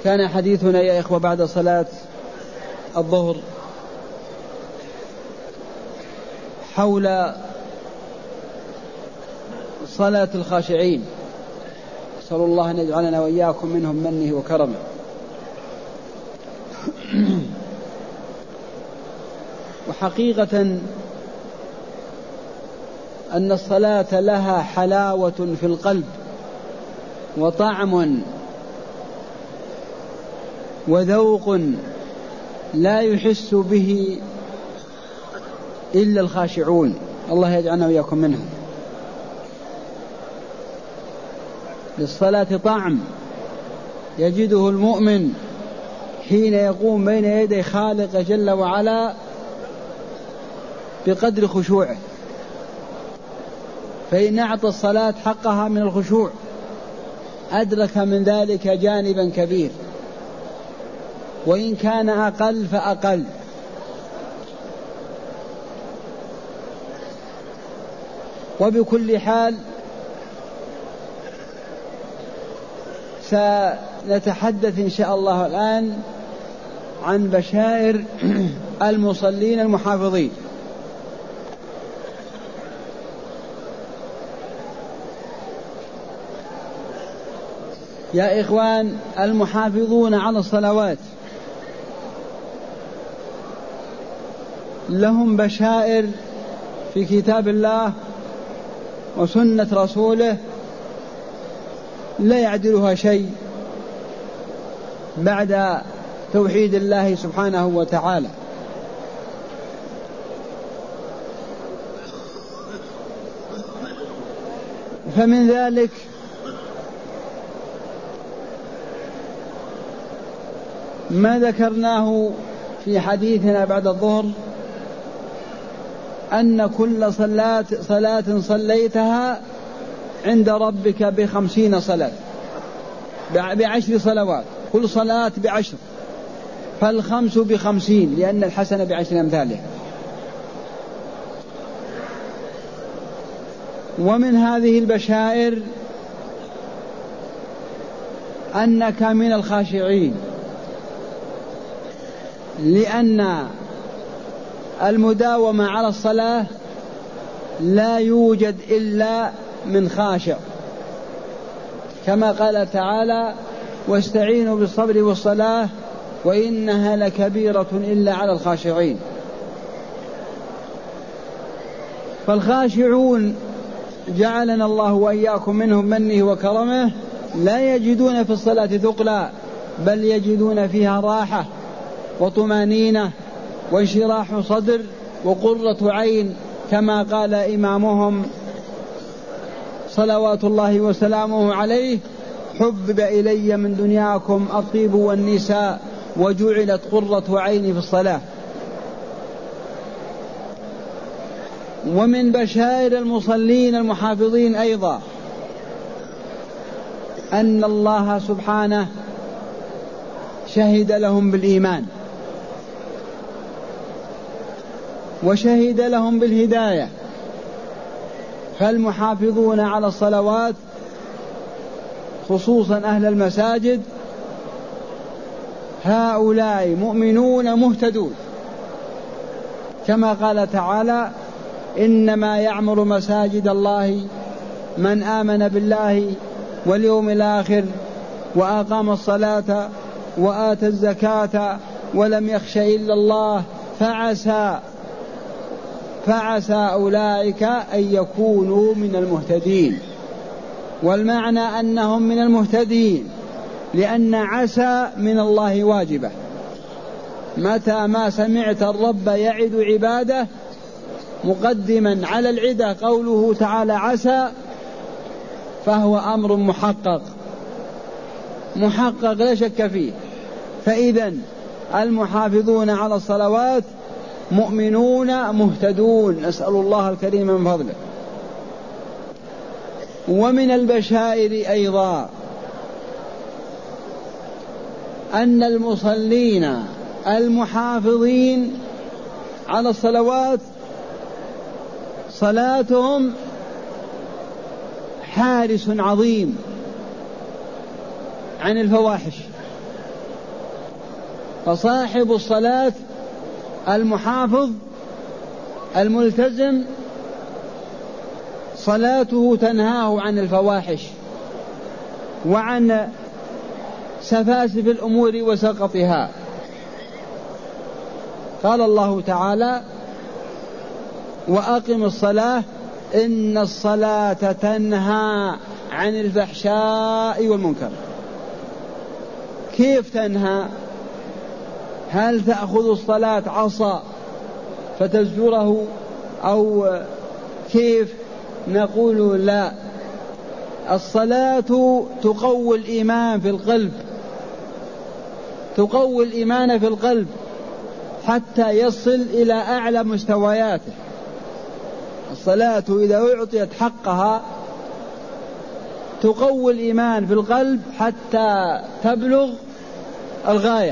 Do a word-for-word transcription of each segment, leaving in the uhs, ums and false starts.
كان حديثنا يا إخوة بعد صلاة الظهر حول صلاة الخاشعين. أسأل الله أن يجعلنا وإياكم منهم منه وكرمه. وحقيقة أن الصلاة لها حلاوة في القلب وطعم وذوق لا يحس به إلا الخاشعون. الله يجعلنا وإياكم منهم. للصلاة طعم يجده المؤمن حين يقوم بين يدي خالق جل وعلا بقدر خشوعه، فإن أعطى الصلاة حقها من الخشوع أدرك من ذلك جانبا كبير، وإن كان أقل فأقل. وبكل حال سنتحدث إن شاء الله الآن عن بشائر المصلين المحافظين. يا إخوان، المحافظون على الصلوات لهم بشائر في كتاب الله وسنة رسوله لا يعدلها شيء بعد توحيد الله سبحانه وتعالى. فمن ذلك ما ذكرناه في حديثنا بعد الظهر، أن كل صلاة, صلاة صليتها عند ربك بخمسين صلاة، بعشر صلوات، كل صلاة بعشر، فالخمس بخمسين، لأن الحسنة بعشر أمثالها. ومن هذه البشائر أنك من الخاشعين، لأن المداومة على الصلاة لا يوجد إلا من خاشع، كما قال تعالى: واستعينوا بالصبر والصلاة وإنها لكبيرة إلا على الخاشعين. فالخاشعون جعلنا الله وإياكم منهم منه وكرمه لا يجدون في الصلاة ثقلا، بل يجدون فيها راحة وطمانينة وانشراح صدر وقرة عين، كما قال إمامهم صلوات الله وسلامه عليه: حبب إلي من دنياكم الطيب والنساء وجعلت قرة عيني في الصلاة. ومن بشائر المصلين المحافظين أيضا أن الله سبحانه شهد لهم بالإيمان وشهد لهم بالهداية. فالمحافظون على الصلوات خصوصا أهل المساجد هؤلاء مؤمنون مهتدون، كما قال تعالى: إنما يعمر مساجد الله من آمن بالله واليوم الآخر وأقام الصلاة وآتى الزكاة ولم يخش إلا الله فعسى فعسى أولئك أن يكونوا من المهتدين. والمعنى أنهم من المهتدين لأن عسى من الله واجبة. متى ما سمعت الرب يعد عباده مقدما على العدة قوله تعالى عسى، فهو أمر محقق محقق لا شك فيه. فإذن المحافظون على الصلوات مؤمنون مهتدون، نسأل الله الكريم من فضله. ومن البشائر أيضا أن المصلين المحافظين على الصلوات صلاتهم حارس عظيم عن الفواحش فصاحب الصلاة المحافظ الملتزم صلاته تنهاه عن الفواحش وعن سفاسف الأمور وسقطها. قال الله تعالى: وأقم الصلاة إن الصلاة تنهى عن الفحشاء والمنكر. كيف تنهى؟ هل تأخذ الصلاة عصا فتزجره أو كيف؟ نقول لا، الصلاة تقوي الإيمان في القلب، تقوي الإيمان في القلب حتى يصل إلى أعلى مستوياته. الصلاة إذا أعطيت حقها تقوي الإيمان في القلب حتى تبلغ الغاية.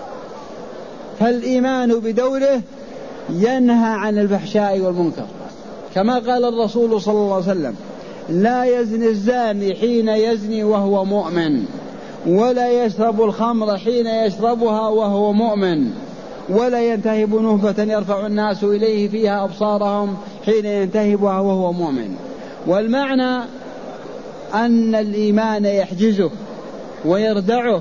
فالإيمان بدوره ينهى عن الفحشاء والمنكر، كما قال الرسول صلى الله عليه وسلم: لا يزني الزاني حين يزني وهو مؤمن، ولا يشرب الخمر حين يشربها وهو مؤمن، ولا ينتهب نهبة يرفع الناس إليه فيها أبصارهم حين ينتهبها وهو مؤمن. والمعنى أن الإيمان يحجزه ويردعه.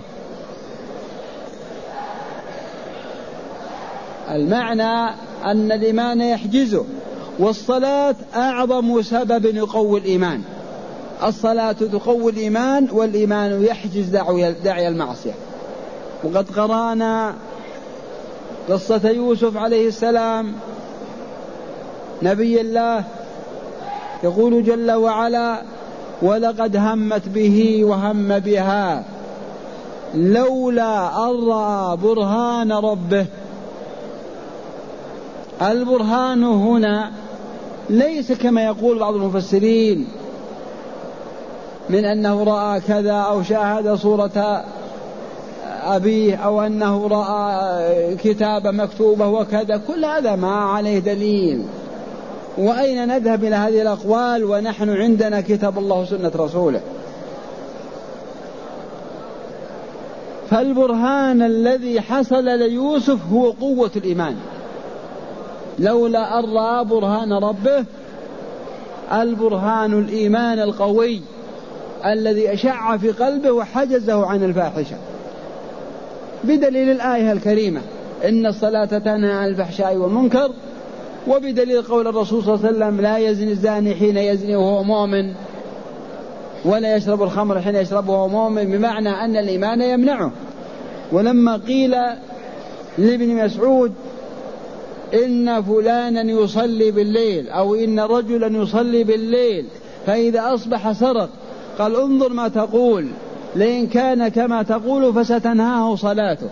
المعنى أن الإيمان يحجزه. والصلاة أعظم سبب يقوي الإيمان. الصلاة تقوي الإيمان، والإيمان يحجز داعي المعصية. وقد قرأنا قصة يوسف عليه السلام نبي الله، يقول جل وعلا: ولقد همت به وهم بها لولا أن رأى برهان ربه. البرهان هنا ليس كما يقول بعض المفسرين من أنه رأى كذا أو شاهد صورة أبيه أو أنه رأى كتابة مكتوبة وكذا، كل هذا ما عليه دليل. وأين نذهب إلى هذه الأقوال ونحن عندنا كتاب الله وسنة رسوله؟ فالبرهان الذي حصل ليوسف هو قوة الإيمان. لولا أن رأى برهان ربه، البرهان الإيمان القوي الذي أشع في قلبه وحجزه عن الفاحشة، بدليل الآية الكريمة: إن الصلاة تنهى عن الفحشاء والمنكر، وبدليل قول الرسول صلى الله عليه وسلم: لا يزني الزاني حين يزني وهو مؤمن، ولا يشرب الخمر حين يشرب وهو مؤمن، بمعنى أن الإيمان يمنعه. ولما قيل لابن مسعود: إن فلانا يصلي بالليل، أو إن رجلا يصلي بالليل فإذا أصبح سرق، قال: انظر ما تقول، لئن كان كما تقول فستنهاه صلاته.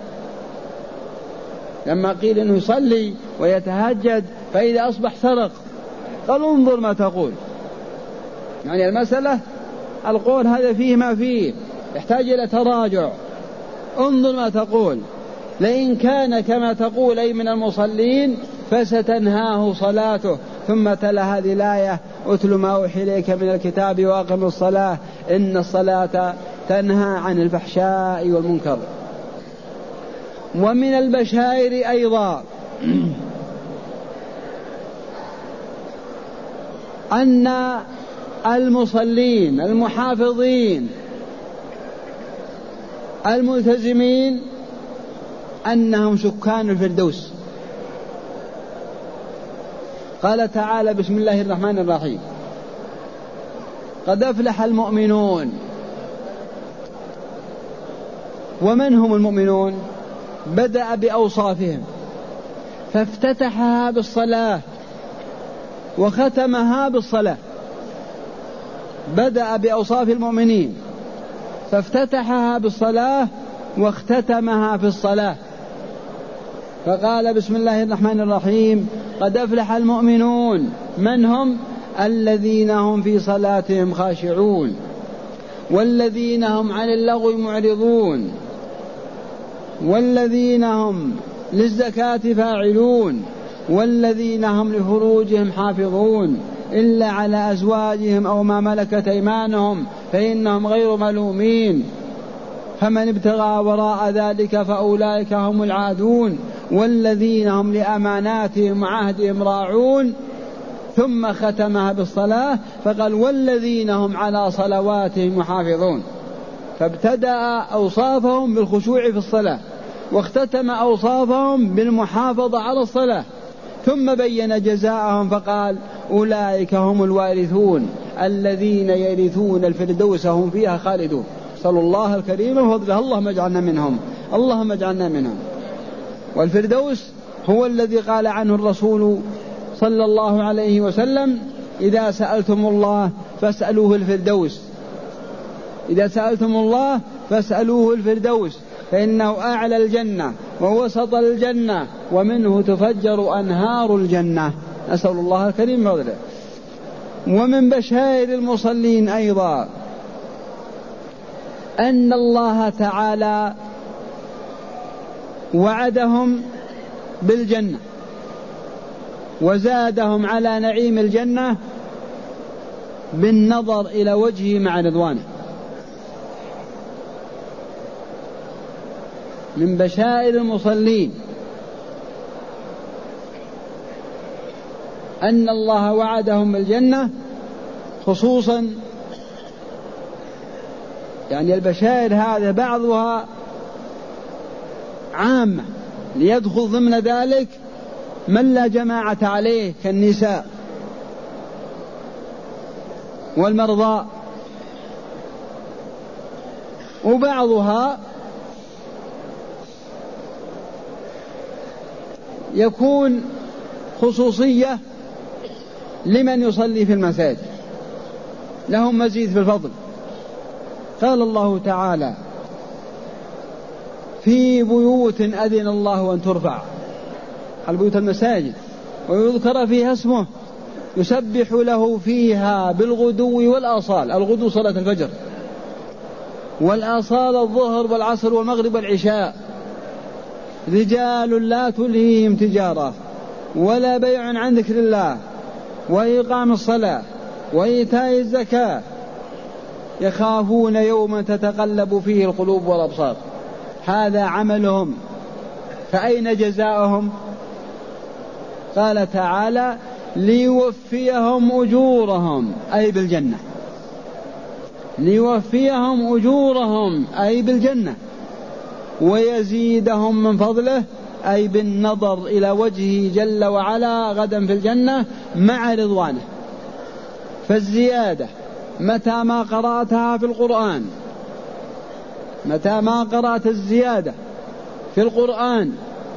لما قيل إنه يصلي ويتهجد فإذا أصبح سرق، قال: انظر ما تقول. يعني المسألة القول هذا فيه ما فيه، يحتاج إلى تراجع. انظر ما تقول، لئن كان كما تقول أي من المصلين فستنهاه صلاته. ثم تلا هذه الآية: أتل ما أوحي إليك من الكتاب وأقم الصلاة إن الصلاة تنهى عن الفحشاء والمنكر. ومن البشائر أيضا أن المصلين المحافظين الملتزمين أنهم سكان الفردوس. قال تعالى: بسم الله الرحمن الرحيم: قد أفلح المؤمنون. ومن هم المؤمنون؟ بدأ بأوصافهم فافتتحها بالصلاة وختمها بالصلاة. بدأ بأوصاف المؤمنين فافتتحها بالصلاة واختتمها في الصلاة، فقال: بسم الله الرحمن الرحيم: قد أفلح المؤمنون. من هم؟ الذين هم في صلاتهم خاشعون، والذين هم عن اللغو معرضون، والذين هم للزكاة فاعلون، والذين هم لفروجهم حافظون إلا على أزواجهم أو ما ملكت أيمانهم فإنهم غير ملومين. فمن ابتغى وراء ذلك فأولئك هم العادون والذين هم لأماناتهم وعهدهم راعون. ثم ختمها بالصلاة فقال والذين هم على صلواتهم محافظون، فابتدأ أوصافهم بالخشوع في الصلاة واختتم أوصافهم بالمحافظة على الصلاة، ثم بين جزاءهم فقال أولئك هم الوارثون الذين يرثون الفردوس هم فيها خالدون. صلى الله الكريم وفضله اللهم اجعلنا منهم، اللهم اجعلنا منهم. والفردوس هو الذي قال عنه الرسول صلى الله عليه وسلم إذا سألتم الله فاسألوه الفردوس، إذا سألتم الله فاسألوه الفردوس فإنه أعلى الجنة ووسط الجنة ومنه تفجر أنهار الجنة. نسأل الله الكريم فضله. ومن بشائر المصلين أيضا أن الله تعالى وعدهم بالجنة وزادهم على نعيم الجنة بالنظر إلى وجهه مع رضوانه. من بشائر المصلين أن الله وعدهم بالجنة خصوصا، يعني البشائر هذا بعضها عامة ليدخل ضمن ذلك من لا جماعة عليه كالنساء والمرضى، وبعضها يكون خصوصية لمن يصلي في المساجد لهم مزيد في الفضل. قال الله تعالى في بيوت أذن الله أن ترفع، البيوت المساجد، ويذكر فيها اسمه يسبح له فيها بالغدو والآصال. الغدو صلاة الفجر، والآصال الظهر والعصر والمغرب والعشاء. رجال لا تلهيهم تجارة ولا بيع عن ذكر الله وإقام الصلاة وإيتاء الزكاة يخافون يوما تتقلب فيه القلوب والأبصار. هذا عملهم، فأين جزاؤهم؟ قال تعالى ليوفيهم أجورهم أي بالجنة، ليوفيهم أجورهم أي بالجنة، ويزيدهم من فضله أي بالنظر إلى وجهه جل وعلا غدا في الجنة مع رضوانه. فالزيادة متى ما قرأتها في القرآن، متى ما قرأت الزيادة في القرآن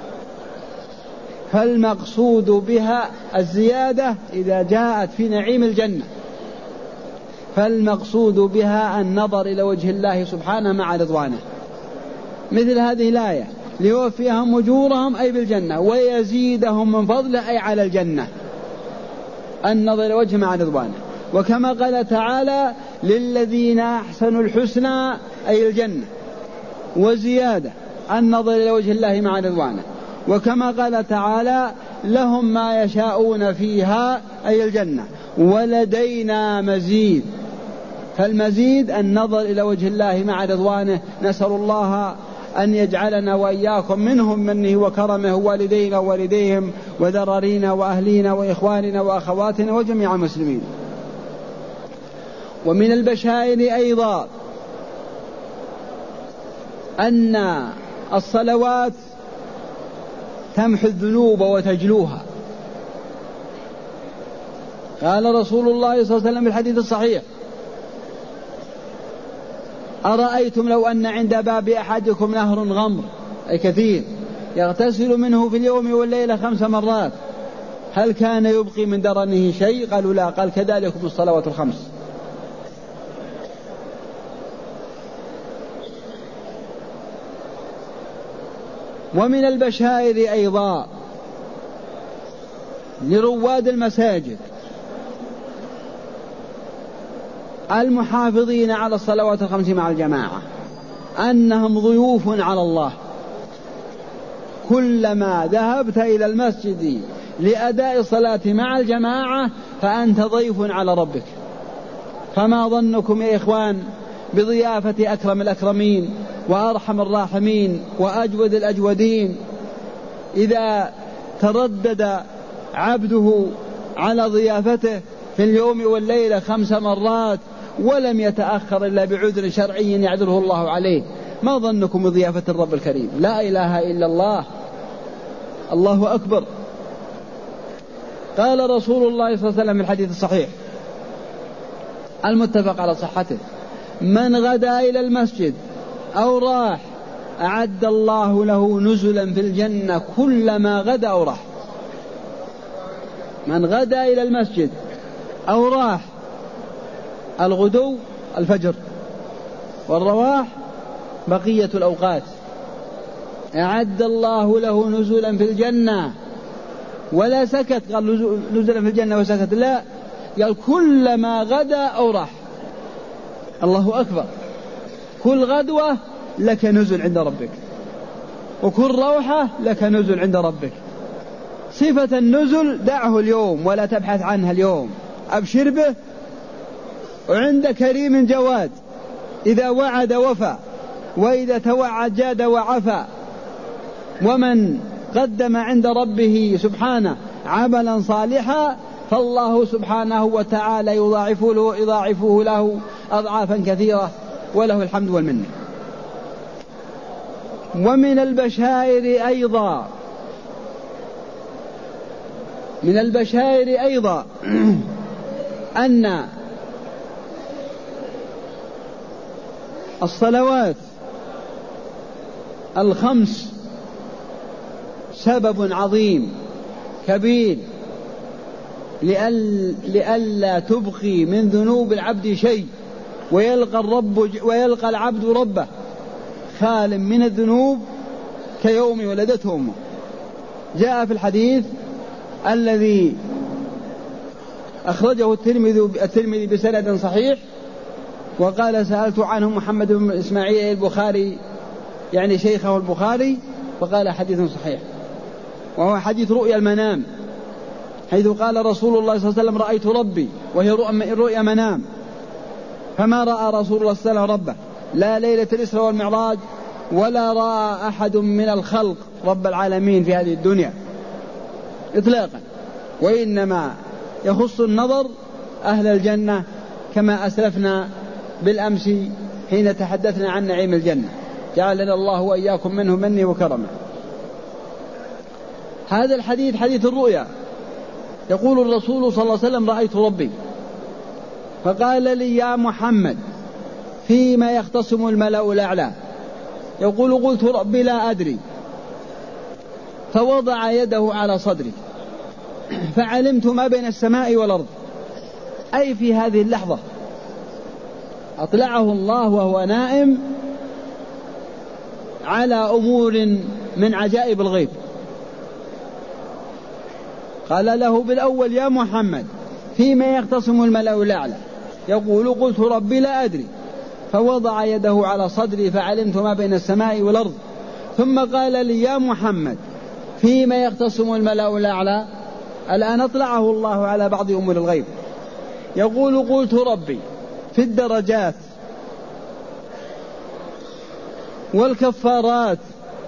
فالمقصود بها الزيادة إذا جاءت في نعيم الجنة، فالمقصود بها النظر إلى وجه الله سبحانه مع رضوانه. مثل هذه الآية ليوفيهم أجورهم أي بالجنة ويزيدهم من فضله أي على الجنة، النظر إلى وجه مع رضوانه. وكما قال تعالى للذين أحسنوا الحسنى أي الجنة وزيادة النظر إلى وجه الله مع رضوانه. وكما قال تعالى لهم ما يشاءون فيها أي الجنة ولدينا مزيد، فالمزيد النظر إلى وجه الله مع رضوانه. نسأل الله أن يجعلنا وإياكم منهم منه وكرمه والدينا ووالديهم وذرارينا وأهلينا وإخواننا وأخواتنا وجميع المسلمين. ومن البشائر أيضا أن الصلوات تمحو الذنوب وتجلوها. قال رسول الله صلى الله عليه وسلم في الحديث الصحيح أرأيتم لو أن عند باب أحدكم نهر غمر أي كثير يغتسل منه في اليوم والليلة خمس مرات هل كان يبقي من درنه شيء؟ قالوا لا. قال كذلكم الصلوات الخمس. ومن البشائر أيضا لرواد المساجد المحافظين على الصلوات الخمس مع الجماعة أنهم ضيوف على الله. كلما ذهبت إلى المسجد لأداء الصلاة مع الجماعة فأنت ضيف على ربك. فما ظنكم يا إخوان بضيافة أكرم الأكرمين وأرحم الراحمين وأجود الأجودين إذا تردد عبده على ضيافته في اليوم والليلة خمس مرات ولم يتأخر إلا بعذر شرعي يعذره الله عليه، ما ظنكم بضيافة الرب الكريم؟ لا إله إلا الله، الله أكبر. قال رسول الله صلى الله عليه وسلم في الحديث الصحيح المتفق على صحته: من غدا إلى المسجد أو راح أعد الله له نزلا في الجنة كلما غدا أو راح. من غدا إلى المسجد أو راح، الغدو الفجر، والرواح بقية الأوقات، أعد الله له نزلا في الجنة. ولا سكت قال نزلا في الجنة وسكت، لا، قال كلما غدا أو راح. الله أكبر. كل غدوة لك نزل عند ربك، وكل روحة لك نزل عند ربك. صفة النزل دعه اليوم ولا تبحث عنها اليوم، أبشر به. وعند كريم جواد إذا وعد وفى، وإذا توعد جاد وعفى. ومن قدم عند ربه سبحانه عملا صالحا فالله سبحانه وتعالى يضاعفه له, يضاعفه له أضعافا كثيرة، وله الحمد والمنة. ومن البشائر أيضا من البشائر أيضا أن الصلوات الخمس سبب عظيم كبير لئلا تبقي من ذنوب العبد شيء، ويلقى الرب ويلقى العبد ربه خال من الذنوب كيوم ولدته أمه. جاء في الحديث الذي أخرجه الترمذي بسند صحيح، وقال سألت عنه محمد بن إسماعيل البخاري، يعني شيخه البخاري، فقال حديث صحيح، وهو حديث رؤيا المنام، حيث قال رسول الله صلى الله عليه وسلم: رأيت ربي، وهي رؤيا منام. فما رأى رسول الله صلى الله عليه وسلم ربه، لا ليلة الإسراء والمعراج، ولا رأى أحد من الخلق رب العالمين في هذه الدنيا إطلاقا، وإنما يخص النظر أهل الجنة كما أسلفنا بالأمس حين تحدثنا عن نعيم الجنة، جعلنا الله وإياكم منه منه وكرمه. هذا الحديث حديث الرؤيا. يقول الرسول صلى الله عليه وسلم: رأيت ربي، فقال لي: يا محمد فيما يختصم الملأ الأعلى؟ يقول: قلت ربي لا أدري. فوضع يده على صدري فعلمت ما بين السماء والأرض. أي في هذه اللحظة أطلعه الله وهو نائم على أمور من عجائب الغيب. قال له بالأول: يا محمد فيما يختصم الملأ الأعلى؟ يقول: قلت ربي لا أدري. فوضع يده على صدري فعلمت ما بين السماء والأرض. ثم قال لي: يا محمد فيما يختصم الملأ الأعلى؟ الآن أطلعه الله على بعض أمور الغيب. يقول: قلت ربي في الدرجات والكفارات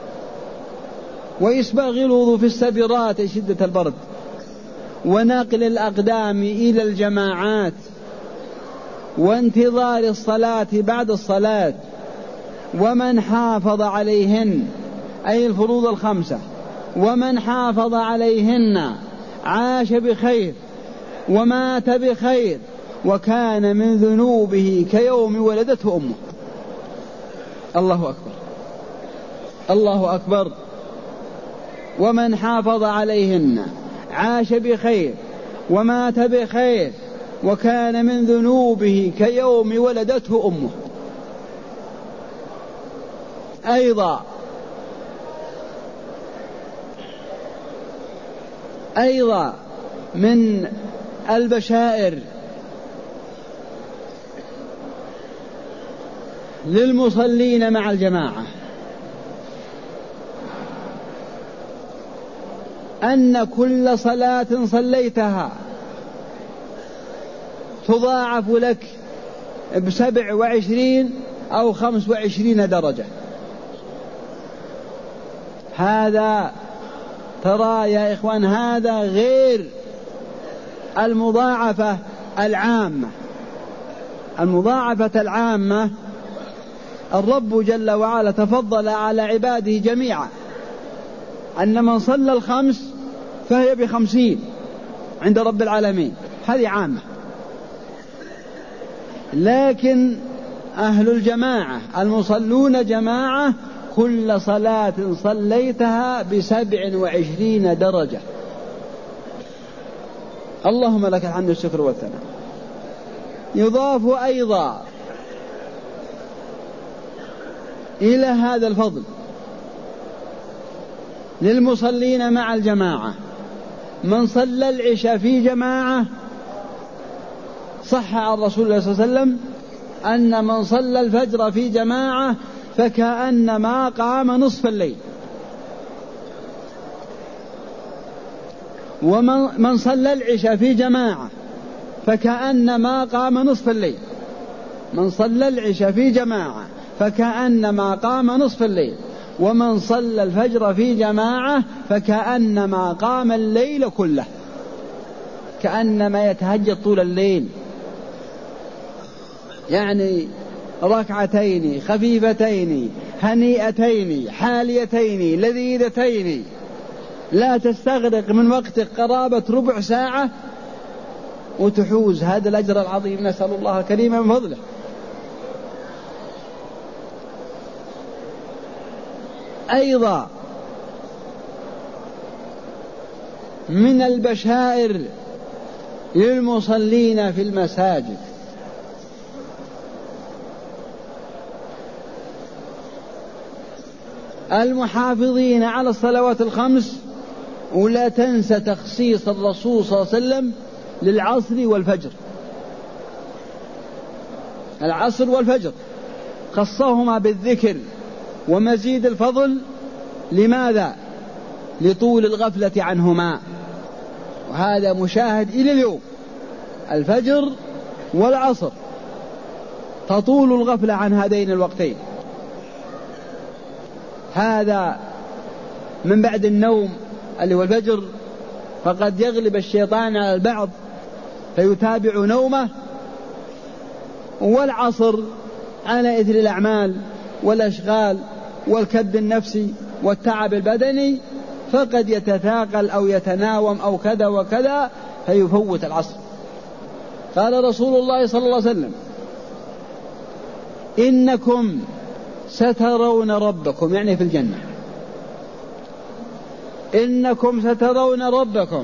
وإسباغ الوضوء في السبرات شدة البرد وناقل الأقدام إلى الجماعات وانتظار الصلاة بعد الصلاة، ومن حافظ عليهن، أي الفروض الخمسة، ومن حافظ عليهن عاش بخير ومات بخير وكان من ذنوبه كيوم ولدته أمه. الله أكبر، الله أكبر. ومن حافظ عليهن عاش بخير ومات بخير وكان من ذنوبه كيوم ولدته أمه. أيضا أيضا من البشائر للمصلين مع الجماعة أن كل صلاة صليتها تضاعف لك بسبع وعشرين أو خمس وعشرين درجة هذا ترى يا إخوان هذا غير المضاعفة العامة. المضاعفة العامة الرب جل وعلا تفضل على عباده جميعا أن من صلى الخمس فهي بخمسين عند رب العالمين، هذه عامة. لكن أهل الجماعة المصلون جماعة كل صلاة صليتها بسبع وعشرين درجة. اللهم لك الحمد والشكر والثناء. يضاف أيضا إلى هذا الفضل للمصلين مع الجماعة من صلى العشاء في جماعة صح عن رسول الله صلى الله عليه وسلم أن من صلى الفجر في جماعة فكأنما قام نصف الليل، ومن صلى العشاء في جماعة فكأنما قام نصف الليل. من صلى العشاء في جماعة فكأنما قام نصف الليل، ومن صلى الفجر في جماعة فكأنما قام الليل كله، كأنما يتهجد طول الليل، يعني ركعتين خفيفتين هنيئتين حاليتين لذيذتين لا تستغرق من وقتك قرابة ربع ساعة وتحوز هذا الأجر العظيم. نسأل الله الكريم من فضله. أيضا من البشائر للمصلين في المساجد المحافظين على الصلوات الخمس، ولا تنسى تخصيص الرسول صلى الله عليه وسلم للعصر والفجر. العصر والفجر خصهما بالذكر ومزيد الفضل. لماذا؟ لطول الغفلة عنهما، وهذا مشاهد إلى اليوم. الفجر والعصر تطول الغفلة عن هذين الوقتين. هذا من بعد النوم اللي هو الفجر، فقد يغلب الشيطان على البعض فيتابع نومه، والعصر على إثر الأعمال والأشغال والكد النفسي والتعب البدني فقد يتثاقل أو يتناوم أو كذا وكذا فيفوت العصر. قال رسول الله صلى الله عليه وسلم: إنكم سترون ربكم، يعني في الجنة، إنكم سترون ربكم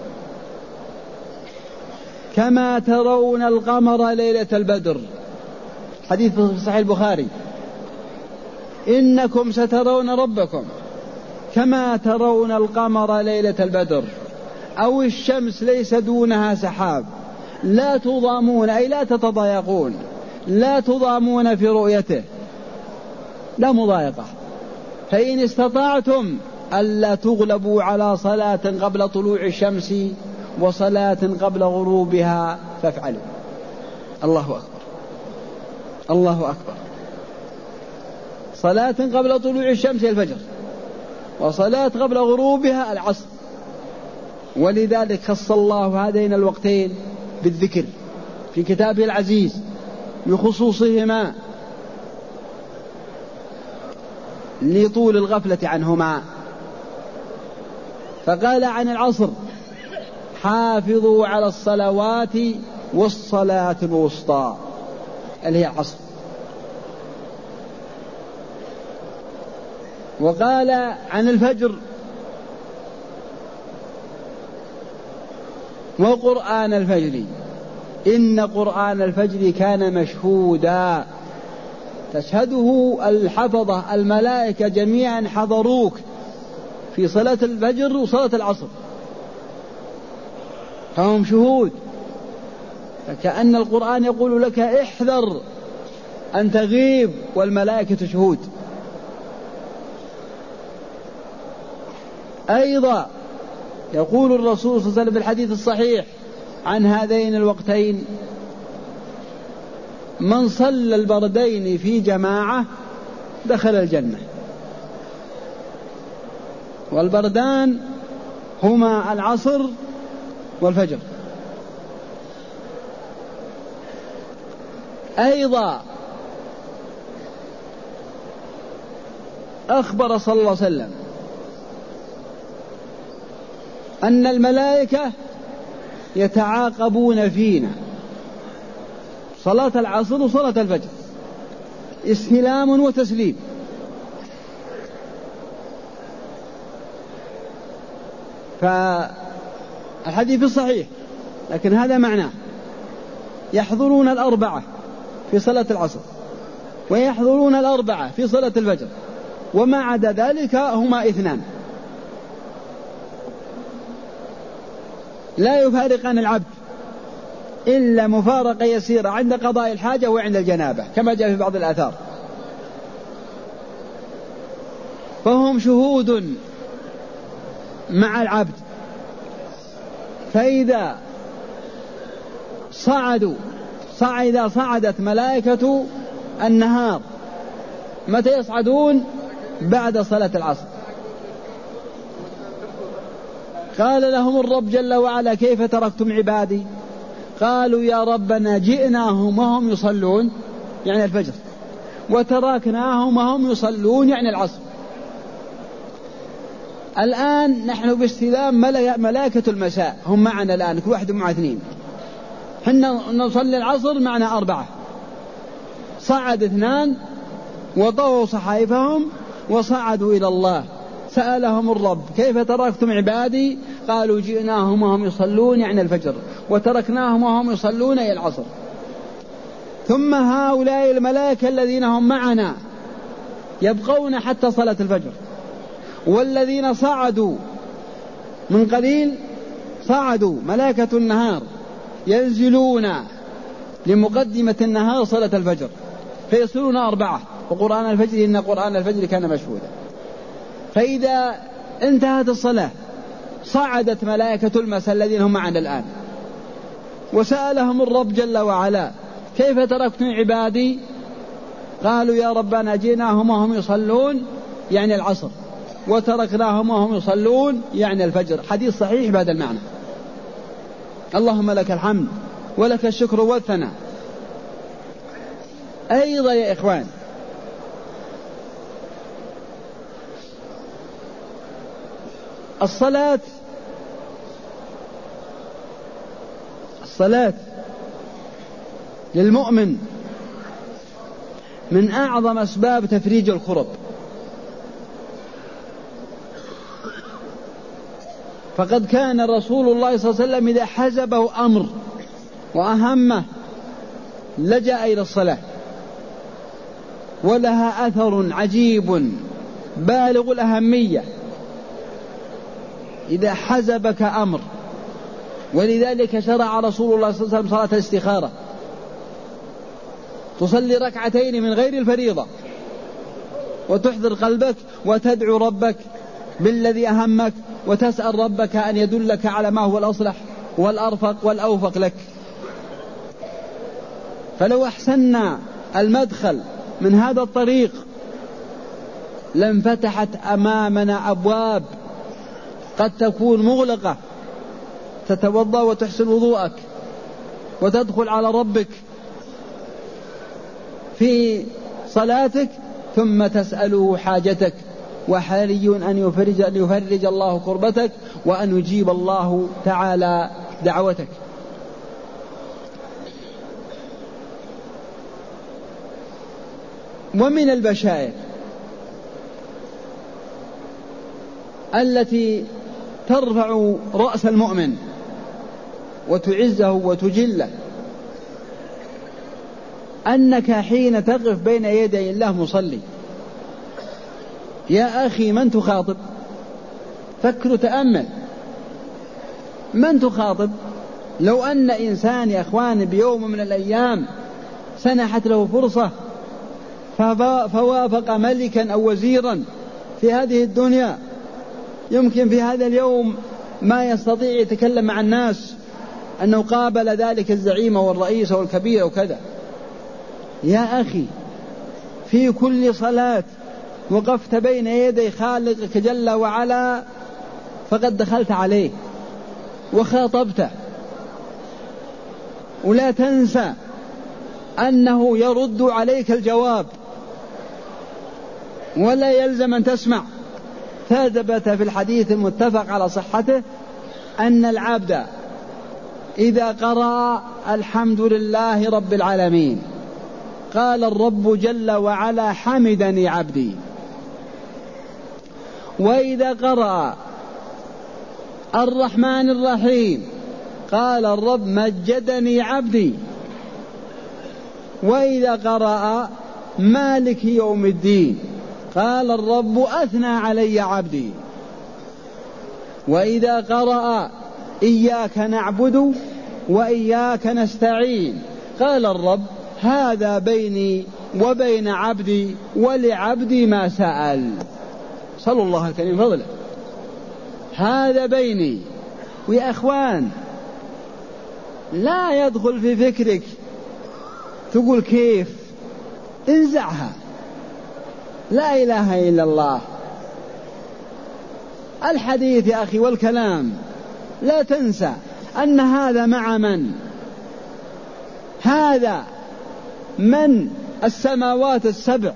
كما ترون القمر ليلة البدر. حديث في صحيح البخاري: إنكم سترون ربكم كما ترون القمر ليلة البدر أو الشمس ليس دونها سحاب، لا تضامون أي لا تتضايقون، لا تضامون في رؤيته، لا مضايقة. فإن استطعتم ألا تغلبوا على صلاة قبل طلوع الشمس وصلاة قبل غروبها فافعلوا. الله أكبر، الله أكبر. صلاة قبل طلوع الشمس الفجر، وصلاة قبل غروبها العصر. ولذلك خص الله هذين الوقتين بالذكر في كتابه العزيز بخصوصهما لطول الغفلة عنهما. فقال عن العصر: حافظوا على الصلوات والصلاة الوسطى، اللي هي العصر. وقال عن الفجر: وقرآن الفجر إن قرآن الفجر كان مشهودا. تشهده الحفظة الملائكة جميعا، حضروك في صلاة الفجر وصلاة العصر، فهم شهود. فكأن القرآن يقول لك: احذر أن تغيب والملائكة شهود. أيضا يقول الرسول صلى الله عليه وسلم في الحديث الصحيح عن هذين الوقتين: من صلى البردين في جماعة دخل الجنة. والبردان هما العصر والفجر. أيضا أخبر صلى الله عليه وسلم أن الملائكة يتعاقبون فينا صلاة العصر وصلاة الفجر استلام وتسليم. فالحديث الصحيح، لكن هذا معناه يحضرون الأربعة في صلاة العصر ويحضرون الأربعة في صلاة الفجر، وما عدا ذلك هما اثنان لا يفارقان العبد إلا مفارقة يسيرة عند قضاء الحاجة وعند الجنابة كما جاء في بعض الآثار. فهم شهود مع العبد، فإذا صعدوا صعد صعدت ملائكة النهار. متى يصعدون؟ بعد صلاة العصر. قال لهم الرب جل وعلا: كيف تركتم عبادي؟ قالوا: يا ربنا جئناهم وهم يصلون، يعني الفجر، وتركناهم وهم يصلون، يعني العصر. الآن نحن باستلام ملائكة المساء، هم معنا الآن كل واحد مع اثنين، حنا نصلي العصر معنا أربعة، صعد اثنان وضعوا صحائفهم وصعدوا إلى الله. سألهم الرب: كيف تركتم عبادي؟ قالوا: جئناهم وهم يصلون، يعني الفجر، وتركناهم وهم يصلون، إلى العصر. ثم هؤلاء الملائكة الذين هم معنا يبقون حتى صلاة الفجر، والذين صعدوا من قليل صعدوا ملائكة النهار ينزلون لمقدمة النهار صلاة الفجر فيصلون أربعة، وقرآن الفجر إن قرآن الفجر كان مشهودا. فإذا انتهت الصلاة صعدت ملائكة المساء الذين هم معنا الآن، وسألهم الرب جل وعلا: كيف تركتم عبادي؟ قالوا: يا ربنا جئناهم وهم يصلون، يعني العصر، وتركناهم وهم يصلون، يعني الفجر. حديث صحيح بهذا المعنى. اللهم لك الحمد ولك الشكر والثناء. أيضا يا إخوان، الصلاة الصلاة للمؤمن من أعظم أسباب تفريج الكرب. فقد كان رسول الله صلى الله عليه وسلم إذا حزبه أمر وأهمه لجأ إلى الصلاة، ولها أثر عجيب بالغ الأهمية إذا حزبك أمر. ولذلك شرع رسول الله صلى الله عليه وسلم صلاة الاستخارة، تصلي ركعتين من غير الفريضة وتحضر قلبك وتدعو ربك بالذي أهمك، وتسأل ربك أن يدلك على ما هو الأصلح والأرفق والأوفق لك. فلو أحسننا المدخل من هذا الطريق لانفتحت أمامنا أبواب قد تكون مغلقة، تتوضأ وتحسن وضوءك وتدخل على ربك في صلاتك ثم تسأله حاجتك، وحري أن يفرج, أن يفرج الله كربتك وأن يجيب الله تعالى دعوتك. ومن البشائر التي ترفع رأس المؤمن وتعزه وتجله أنك حين تقف بين يدي الله مصلي، يا أخي من تخاطب؟ فكر وتأمل، من تخاطب؟ لو أن إنسان يا أخوان بيوم من الأيام سنحت له فرصة فوافق ملكا أو وزيرا في هذه الدنيا، يمكن في هذا اليوم ما يستطيع يتكلم مع الناس أنه قابل ذلك الزعيم والرئيس والكبير وكذا. يا أخي في كل صلاة وقفت بين يدي خالقك جل وعلا فقد دخلت عليه وخاطبته. ولا تنسى أنه يرد عليك الجواب ولا يلزم أن تسمع. ثبت في الحديث المتفق على صحته أن العبد إذا قرأ الحمد لله رب العالمين قال الرب جل وعلا حمدني عبدي، وإذا قرأ الرحمن الرحيم قال الرب مجدني عبدي، وإذا قرأ مالك يوم الدين قال الرب أثنى علي عبدي، وإذا قرأ إياك نعبد وإياك نستعين قال الرب هذا بيني وبين عبدي ولعبدي ما سأل. صلى الله الكريم فضله. هذا بيني. ويا أخوان لا يدخل في فكرك تقول كيف، انزعها. لا إله إلا الله. الحديث يا أخي والكلام لا تنسى أن هذا مع من؟ هذا من السماوات السبع،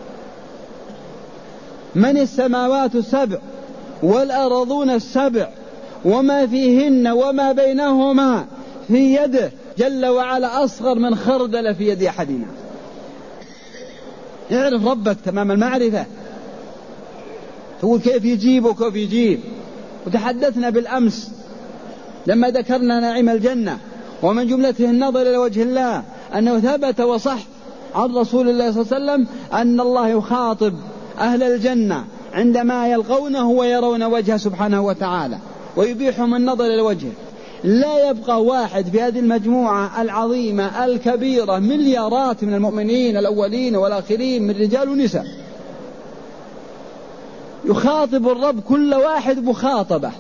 من السماوات السبع والأرضون السبع وما فيهن وما بينهما في يده جل وعلا أصغر من خردل في يد أحدنا. يعرف ربك تمام المعرفة. تقول كيف يجيب وكيف يجيب. وتحدثنا بالأمس لما ذكرنا نعيم الجنة ومن جملته النظر إلى وجه الله أنه ثبت وصح عن رسول الله صلى الله عليه وسلم أن الله يخاطب أهل الجنة عندما يلقونه ويرون وجهه سبحانه وتعالى ويبيحهم النظر إلى وجهه. لا يبقى واحد في هذه المجموعة العظيمة الكبيرة مليارات من المؤمنين الأولين والآخرين من رجال ونساء، يخاطب الرب كل واحد مخاطبة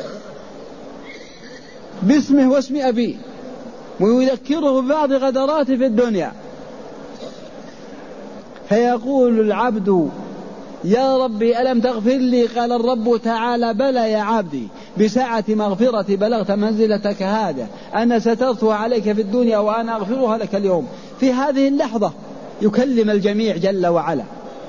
باسمه واسم أبيه ويذكره ببعض غدراته في الدنيا. فيقول العبد يا ربي ألم تغفر لي؟ قال الرب تعالى بلى يا عبدي، بساعة مغفرة بلغت منزلتك هذا، أنا سترتها عليك في الدنيا وأنا أغفرها لك اليوم. في هذه اللحظة يكلم الجميع جل وعلا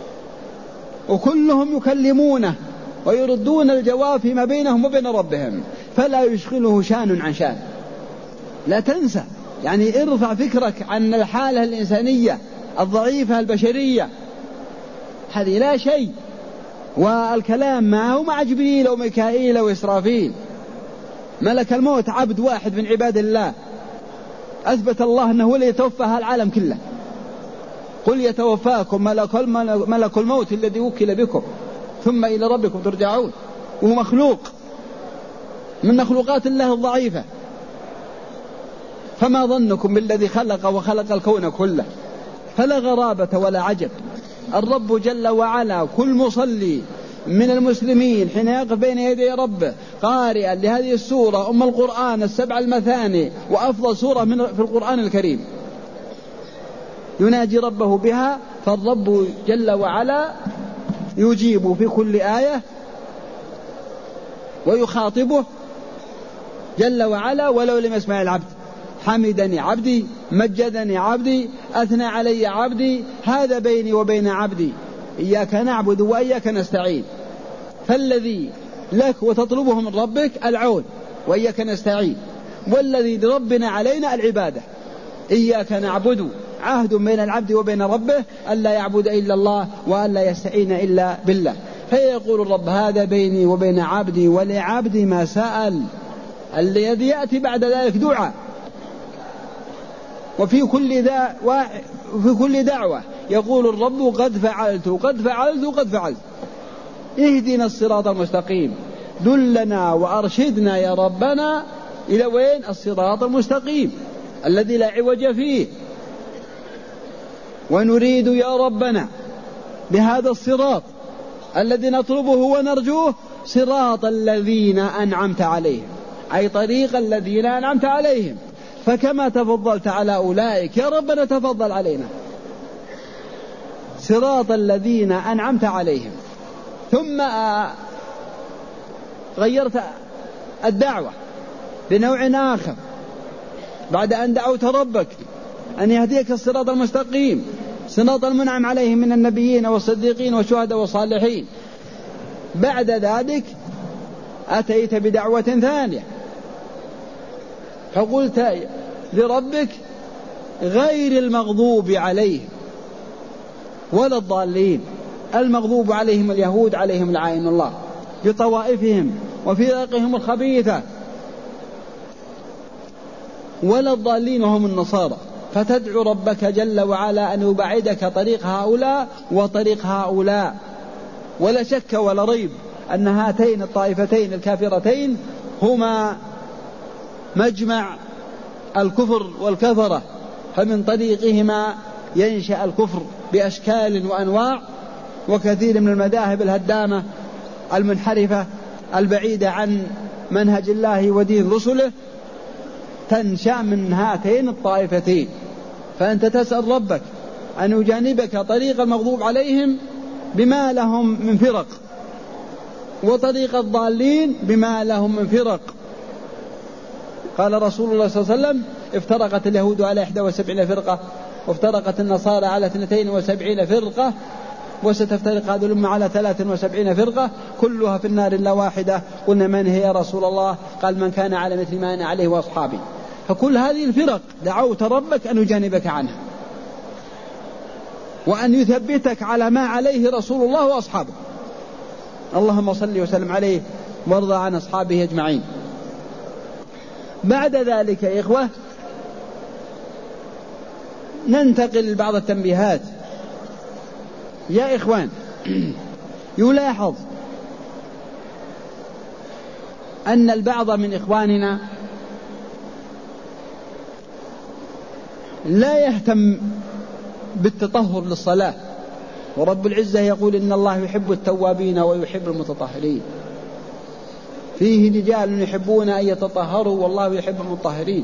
وكلهم يكلمونه ويردون الجواب فيما بينهم وبين ربهم، فلا يشغله شان عن شان. لا تنسى، يعني ارفع فكرك عن الحالة الإنسانية الضعيفة البشرية، هذه لا شيء. والكلام معه مع جبريل وميكائيل وإسرافيل. ملك الموت عبد واحد من عباد الله، أثبت الله أنه هو اللي يتوفى العالم كله. قل يتوفاكم ملك الموت الذي وكل بكم ثم إلى ربكم ترجعون. وهو مخلوق من مخلوقات الله الضعيفة، فما ظنكم بالذي خلق وخلق الكون كله؟ فلا غرابة ولا عجب. الرب جل وعلا كل مصلي من المسلمين حين يقف بين يدي ربه قارئا لهذه السورة أم القرآن السبع المثاني وأفضل سورة من في القرآن الكريم يناجي ربه بها، فالرب جل وعلا يجيب في كل آية ويخاطبه جل وعلا ولو لم يسمع العبد. حمدني عبدي، مجدني عبدي، أثنى علي عبدي، هذا بيني وبين عبدي، إياك نعبد وإياك نستعين. فالذي لك وتطلبه من ربك العون وإياك نستعين، والذي لربنا علينا العبادة. إياك نعبد عهد بين العبد وبين ربه ألا يعبد إلا الله وألا يستعين إلا بالله. فيقول الرب هذا بيني وبين عبدي ولعبدي ما سأل. الذي يأتي بعد ذلك دعاء، وفي كل ذا وفي كل دعوة يقول الرب قد فعلت قد فعلت قد فعلت. اهدنا الصراط المستقيم، دلنا وأرشدنا يا ربنا إلى وين؟ الصراط المستقيم الذي لا عوج فيه. ونريد يا ربنا بهذا الصراط الذي نطلبه ونرجوه صراط الذين أنعمت عليهم، أي طريق الذين أنعمت عليهم. فكما تفضلت على أولئك يا ربنا تفضل علينا. صراط الذين أنعمت عليهم، ثم غيرت الدعوة بنوع آخر بعد أن دعوت ربك أن يهديك الصراط المستقيم، صراط المنعم عليهم من النبيين والصديقين والشهداء والصالحين. بعد ذلك أتيت بدعوة ثانية فقلت لربك غير المغضوب عليهم ولا الضالين. المغضوب عليهم اليهود عليهم لعائن الله بطوائفهم وفرقهم الخبيثة، ولا الضالين وهم النصارى. فتدعو ربك جل وعلا أن يبعدك طريق هؤلاء وطريق هؤلاء. ولا شك ولا ريب أن هاتين الطائفتين الكافرتين هما مجمع الكفر والكفرة، فمن طريقهما ينشأ الكفر بأشكال وأنواع، وكثير من المذاهب الهدامة المنحرفة البعيدة عن منهج الله ودين رسله تنشأ من هاتين الطائفتين. فأنت تسأل ربك أن يجانبك طريق المغضوب عليهم بما لهم من فرق، وطريق الضالين بما لهم من فرق. قال رسول الله صلى الله عليه وسلم: افترقت اليهود على إحدى وسبعين فرقة، وافترقت النصارى على اثنتين وسبعين فرقة، وستفترق هذه الأمة على ثلاث وسبعين فرقة كلها في النار إلا واحدة. قلنا: من هي يا رسول الله؟ قال: من كان على مثل ما أنا عليه وأصحابي. فكل هذه الفرق دعوت ربك أن يجانبك عنها، وأن يثبتك على ما عليه رسول الله وأصحابه. اللهم صل وسلم عليه وارضى عن أصحابه أجمعين. بعد ذلك يا إخوة ننتقل لبعض التنبيهات. يا إخوان، يلاحظ أن البعض من إخواننا لا يهتم بالتطهر للصلاة، ورب العزة يقول: إن الله يحب التوابين ويحب المتطهرين. فيه رجال يحبون أن يتطهروا والله يحب المطهرين.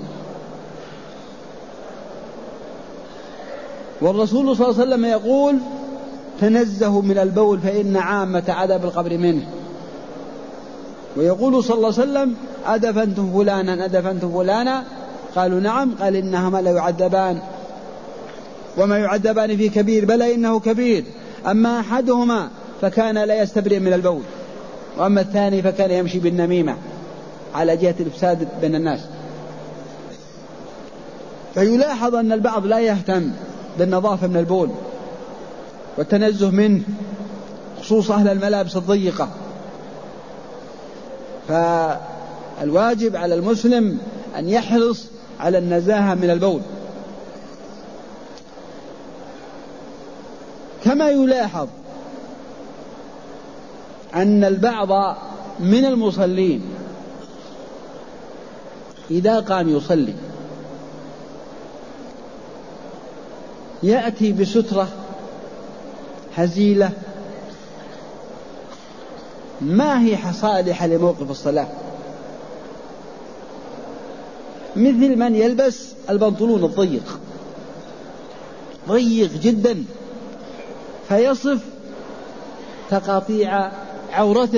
والرسول صلى الله عليه وسلم يقول: تنزهوا من البول فإن عامة عذاب القبر منه. ويقول صلى الله عليه وسلم: أدفنتم فلانا أدفنتم فلانا؟ قالوا: نعم. قال: إنهما لا يعذبان وما يعذبان في كبير، بلى إنه كبير. أما أحدهما فكان لا يستبرئ من البول، وأما الثاني فكان يمشي بالنميمة على جهة الإفساد بين الناس. فيلاحظ أن البعض لا يهتم بالنظافة من البول والتنزه منه، خصوصا أهل الملابس الضيقة. فالواجب على المسلم أن يحرص على النزاهة من البول. كما يلاحظ أن البعض من المصلين إذا قام يصلي يأتي بسترة هزيلة ما هي صالحة لموقف الصلاة، مثل من يلبس البنطلون الضيق ضيق جدا فيصف تقاطيع عورته.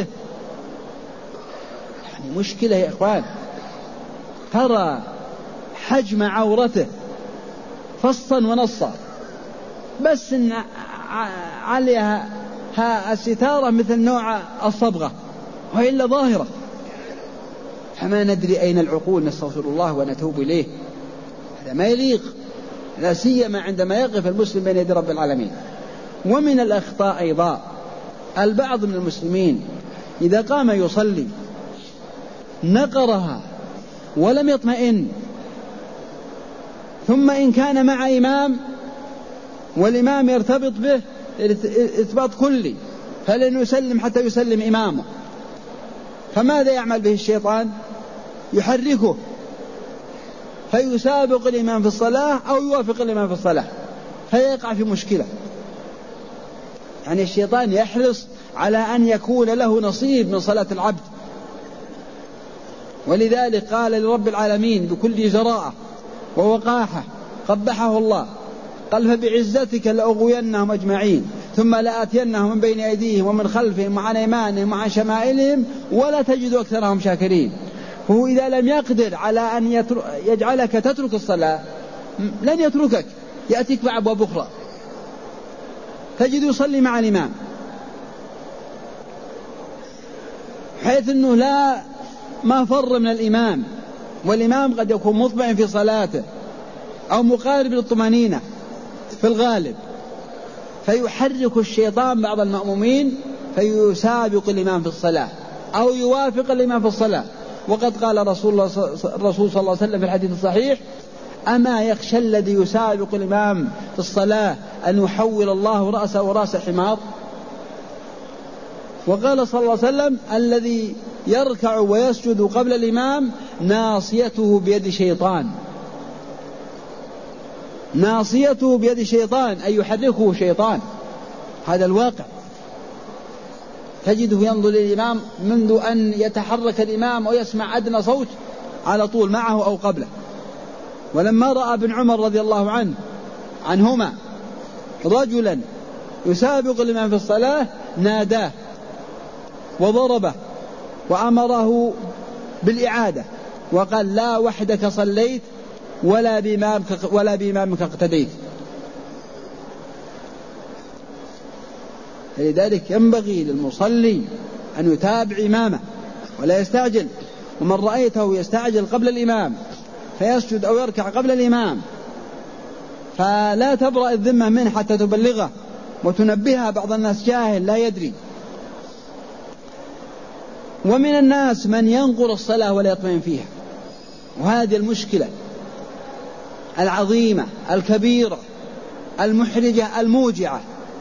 يعني مشكلة يا إخوان، ترى حجم عورته فصا ونصا، بس إن عليها الستارة مثل نوع الصبغة وإلا ظاهرة. فما ندري أين العقول، نستغفر الله ونتوب إليه. هذا ما يليق، لا سيما عندما يقف المسلم بين يدي رب العالمين. ومن الأخطاء أيضا البعض من المسلمين إذا قام يصلي نقرها ولم يطمئن، ثم إن كان مع إمام والإمام يرتبط به ارتباط كلي فلن يسلم حتى يسلم إمامه، فماذا يعمل به الشيطان؟ يحركه فيسابق الإمام في الصلاة أو يوافق الإمام في الصلاة، فيقع في مشكلة. يعني الشيطان يحرص على أن يكون له نصيب من صلاة العبد. ولذلك قال لرب العالمين بكل جراءة ووقاحة قبحه الله، قال: فبعزتك لأغوينهم أجمعين ثم لآتينهم من بين أيديهم ومن خلفهم وعن أيمانهم وعن شمائلهم ولا تجد أكثرهم شاكرين. فهو إذا لم يقدر على أن يجعلك تترك الصلاة لن يتركك، يأتيك بأبواب أخرى، تجد يصلي مع الإمام، حيث أنه لا ما فر من الإمام، والإمام قد يكون مطمئن في صلاته أو مقارب للطمأنينة في الغالب، فيحرك الشيطان بعض المأمومين فيسابق الإمام في الصلاة أو يوافق الإمام في الصلاة. وقد قال رسول الله الرسول صلى الله عليه وسلم في الحديث الصحيح: أما يخشى الذي يسابق الإمام في الصلاة أن يحول الله رأسه ورأس حمار. وقال صلى الله عليه وسلم: الذي يركع ويسجد قبل الإمام ناصيته بيد شيطان، ناصيته بيد شيطان أي يحركه شيطان. هذا الواقع، تجده ينظر للإمام منذ أن يتحرك الإمام ويسمع أدنى صوت على طول معه أو قبله. ولما رأى ابن عمر رضي الله عنه عنهما رجلا يسابق الإمام في الصلاة ناداه وضربه وأمره بالإعادة وقال: لا وحدك صليت ولا بإمامك, ولا بإمامك اقتديت. لذلك ينبغي للمصلي أن يتابع إمامه ولا يستعجل. ومن رأيته يستعجل قبل الإمام فيسجد أو يركع قبل الإمام فلا تبرأ الذمة منه حتى تبلغه وتنبهه. بعض الناس جاهل لا يدري. ومن الناس من ينقر الصلاة ولا يطمئن فيها، وهذه المشكلة العظيمة الكبيرة المحرجة الموجعة،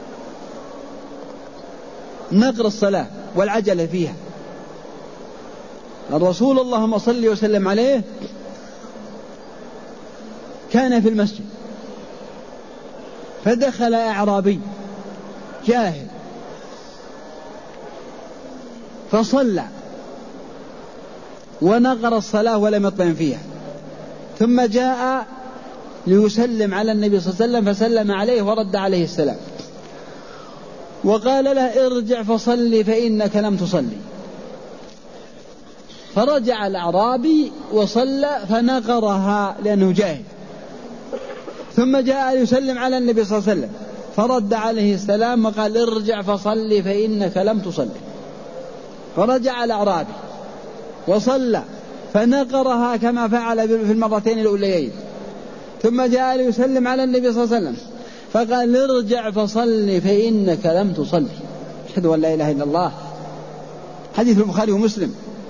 نقر الصلاة والعجلة فيها. الرسول اللهم صل وسلم عليه كان في المسجد فدخل أعرابي جاهل فصلى ونقر الصلاة ولم يطمئن فيها، ثم جاء ليسلم على النبي صلى الله عليه وسلم فسلم عليه ورد عليه السلام وقال له: ارجع فصلي فإنك لم تصلي. فرجع الأعرابي وصلى فنقرها لأنه جاهل، ثم جاء ليسلم على النبي صلى الله عليه وسلم فرد عليه السلام وقال: ارجع فصلي فإنك لم تصلي. فرجع الأعرابي وصلى فنقرها كما فعل في المرتين الأوليين، ثم جاء ليسلم على النبي صلى الله عليه وسلم فقال: ارجع فصلي فإنك لم تصلي. أشهد أن لا إله إلا الله. حديث البخاري ومسلم.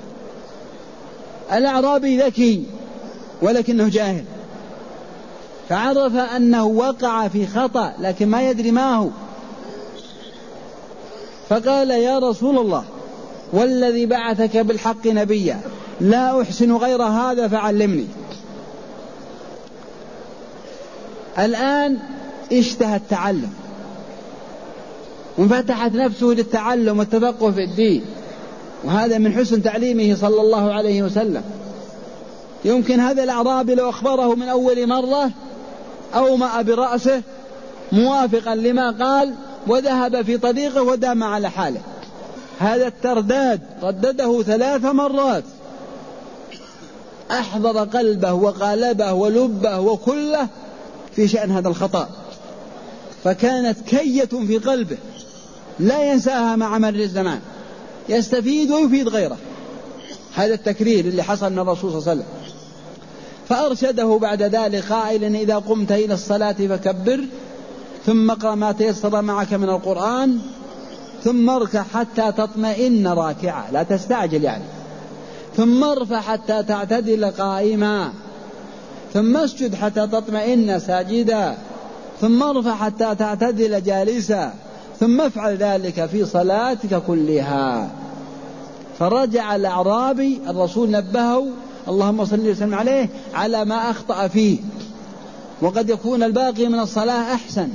الأعرابي ذكي ولكنه جاهل، فعرف أنه وقع في خطأ لكن ما يدري ما هو، فقال: يا رسول الله والذي بعثك بالحق نبيا لا أحسن غير هذا فعلمني. الآن اشتهى التعلم وانفتحت نفسه للتعلم والتفقه في الدين، وهذا من حسن تعليمه صلى الله عليه وسلم. يمكن هذا الأعرابي لو أخبره من أول مرة أومأ برأسه موافقا لما قال وذهب في طريقه ودام على حاله. هذا الترداد ردده ثلاث مرات، أحضر قلبه وقالبه ولبه وكله في شأن هذا الخطأ، فكانت كية في قلبه لا ينساها مع مر الزمان، يستفيد ويفيد غيره. هذا التكرير اللي حصل من الرسول صلى الله عليه وسلم. فأرشده بعد ذلك قائلا: إذا قمت إلى الصلاة فكبر، ثم اقرأ ما تيسر معك من القرآن، ثم اركع حتى تطمئن راكعا، لا تستعجل يعني، ثم ارفع حتى تعتدل قائما، ثم اسجد حتى تطمئن ساجدا، ثم ارفع حتى تعتدل جالسا، ثم افعل ذلك في صلاتك كلها. فرجع الأعرابي، الرسول نبهه اللهم صل وسلم عليه على ما أخطأ فيه، وقد يكون الباقي من الصلاة أحسن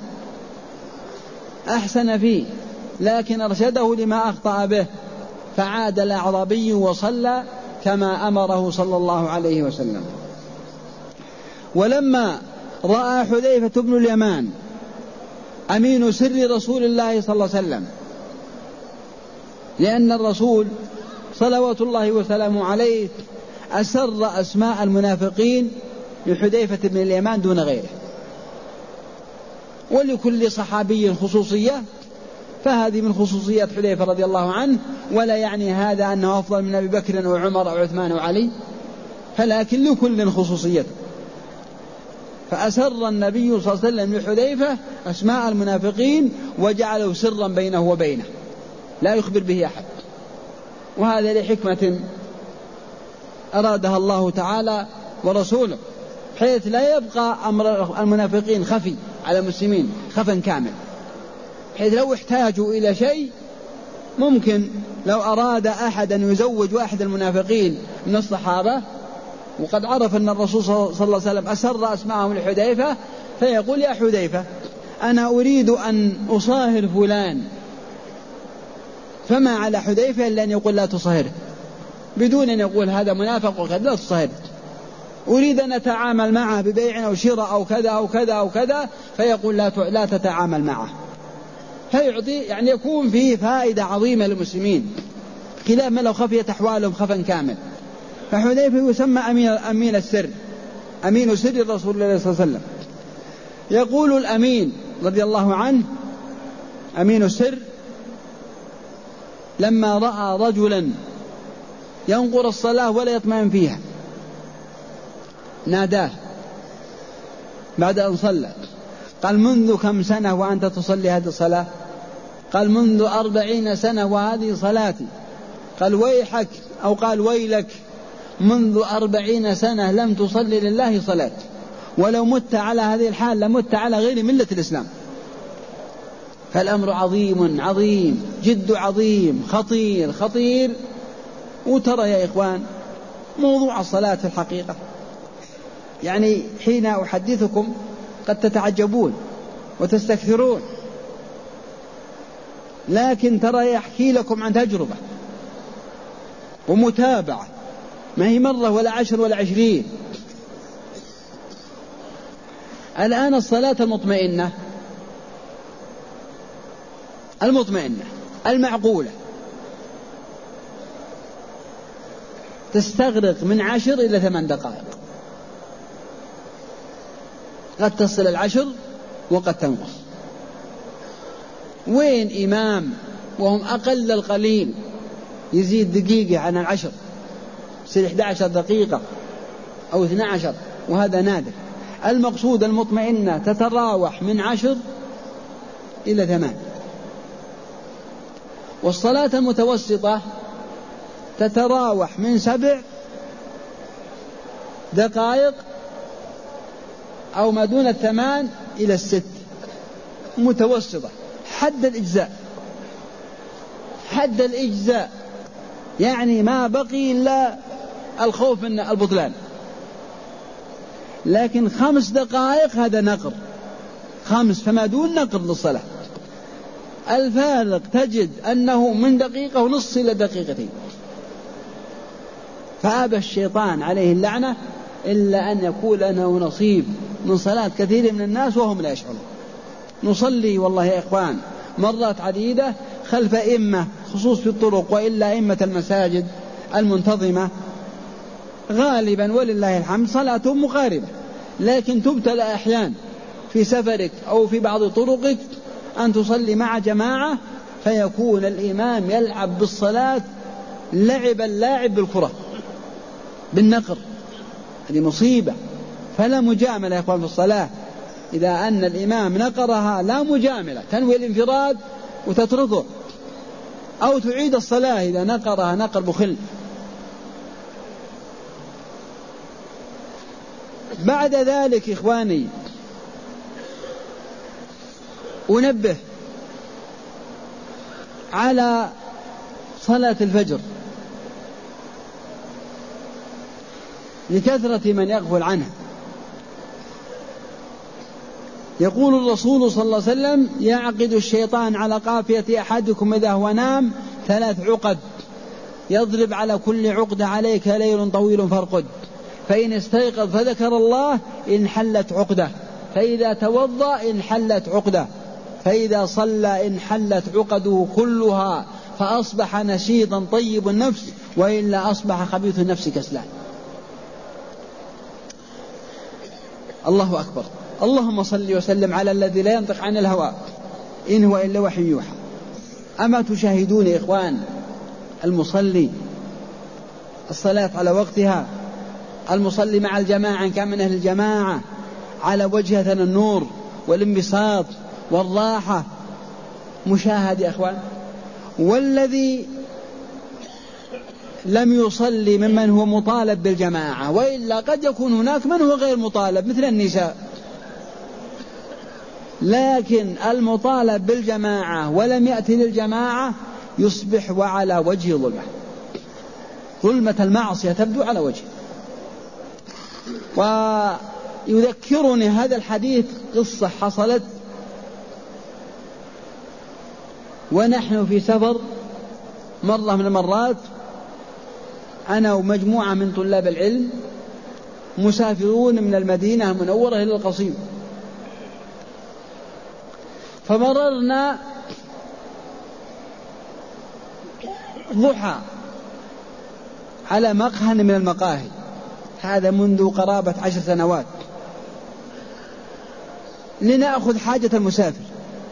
أحسن فيه، لكن أرشده لما أخطأ به، فعاد الأعرابي وصلى كما أمره صلى الله عليه وسلم. ولما رأى حذيفة بن اليمان أمين سر رسول الله صلى الله عليه وسلم، لأن الرسول صلوات الله وسلامه عليه أسر أسماء المنافقين لحذيفة بن اليمان دون غيره، ولكل صحابي خصوصية، فهذه من خصوصيات حذيفة رضي الله عنه، ولا يعني هذا أنه أفضل من أبي بكر وعمر وعثمان وعلي، فلكن لكل خصوصية. فأسر النبي صلى الله عليه وسلم لحذيفة أسماء المنافقين وجعله سرا بينه وبينه لا يخبر به أحد، وهذا لحكمة أرادها الله تعالى ورسوله، حيث لا يبقى أمر المنافقين خفي على المسلمين خفا كامل، حيث لو احتاجوا إلى شيء ممكن لو أراد أحد أن يزوج واحد المنافقين من الصحابة وقد عرف أن الرسول صلى الله عليه وسلم أسر أسماءهم لحذيفة، فيقول يا حذيفة أنا أريد أن أصاهر فلان، فما على حذيفة إلا أن يقول لا تصاهره، بدون أن يقول هذا منافق وكذا، لا تصاهره. أريد أن أتعامل معه ببيع أو شراء أو كذا أو كذا أو كذا، فيقول لا لا تتعامل معه، فيعطي يعني يكون فيه فائدة عظيمة للمسلمين، خلاف ما لو خفيت أحوالهم خفا كامل. فحذيفة يسمى أمين, أمين السر، أمين سر رسول الله صلى الله عليه وسلم. يقول الأمين رضي الله عنه أمين السر لما رأى رجلا ينقر الصلاة ولا يطمئن فيها ناداه بعد أن صلى، قال منذ كم سنة وأنت تصلي هذه الصلاة؟ قال منذ أربعين سنة وهذه صلاتي. قال ويحك أو قال ويلك، منذ أربعين سنة لم تصلي لله صلاة، ولو مت على هذه الحال لمت على غير ملة الإسلام. فالأمر عظيم عظيم جد عظيم خطير خطير. وترى يا إخوان موضوع الصلاة في الحقيقة يعني حين أحدثكم قد تتعجبون وتستكثرون، لكن ترى يحكي لكم عن تجربة ومتابعة، ما هي مرة ولا عشر ولا عشرين. الآن الصلاة المطمئنة المطمئنة المعقولة تستغرق من عشر إلى ثمان دقائق، قد تصل العشر وقد تنقص. وين إمام وهم أقل القليل يزيد دقيقة عن العشر، يصير إحدى عشر دقيقة أو اثنى عشر، وهذا نادر. المقصود المطمئنة تتراوح من عشر إلى ثمان. والصلاة المتوسطة تتراوح من سبع دقائق أو ما دون الثمان إلى الست، متوسطة حد الإجزاء، حد الإجزاء يعني ما بقي إلا الخوف من البطلان. لكن خمس دقائق هذا نقر، خمس فما دون نقر للصلاة. الفارق تجد أنه من دقيقة ونص إلى دقيقتين. فأبى الشيطان عليه اللعنة إلا أن يكون له نصيب من صلاة كثير من الناس وهم لا يشعرون. نصلي والله يا إخوان مرات عديدة خلف إمة خصوص في الطرق، وإلا إمة المساجد المنتظمة غالبا ولله الحمد صلاتهم مقاربة، لكن تبتلى أحيان في سفرك أو في بعض طرقك أن تصلي مع جماعة فيكون الإمام يلعب بالصلاة لعب اللاعب بالكرة بالنقر، هذه مصيبة. فلا مجاملة يا إخوان في الصلاة، إذا أن الإمام نقرها لا مجاملة، تنوي الانفراد وتتركه، أو تعيد الصلاة إذا نقرها نقر بخل. بعد ذلك إخواني أنبه على صلاة الفجر لكثرة من يغفل عنها. يقول الرسول صلى الله عليه وسلم يعقد الشيطان على قافية أحدكم إذا هو نام ثلاث عقد، يضرب على كل عقدة عليك ليل طويل فارقد، فإن استيقظ فذكر الله انحلت عقدة، فإذا توضأ انحلت عقدة، فإذا صلى انحلت عقده كلها فأصبح نشيطا طيب النفس، وإلا أصبح خبيث النفس كسلان. الله أكبر. اللهم صل وسلم على الذي لا ينطق عن الهوى إن هو إلا وحي يوحى. أما تشاهدون يا إخوان المصلي الصلاة على وقتها، المصلي مع الجماعة كان من أهل الجماعة على وجهة النور والانبساط والراحة، مشاهد يا إخوان. والذي لم يصلي ممن هو مطالب بالجماعة، وإلا قد يكون هناك من هو غير مطالب مثل النساء، لكن المطالب بالجماعة ولم يأتي للجماعة يصبح وعلى وجه ظلمة، ظلمة المعصية تبدو على وجهه. ويذكرني هذا الحديث قصة حصلت ونحن في سفر مرة من المرات، أنا ومجموعة من طلاب العلم مسافرون من المدينة المنورة إلى القصيم، فمررنا ضحى على مقهى من المقاهي، هذا منذ قرابة عشر سنوات، لنأخذ حاجة المسافر.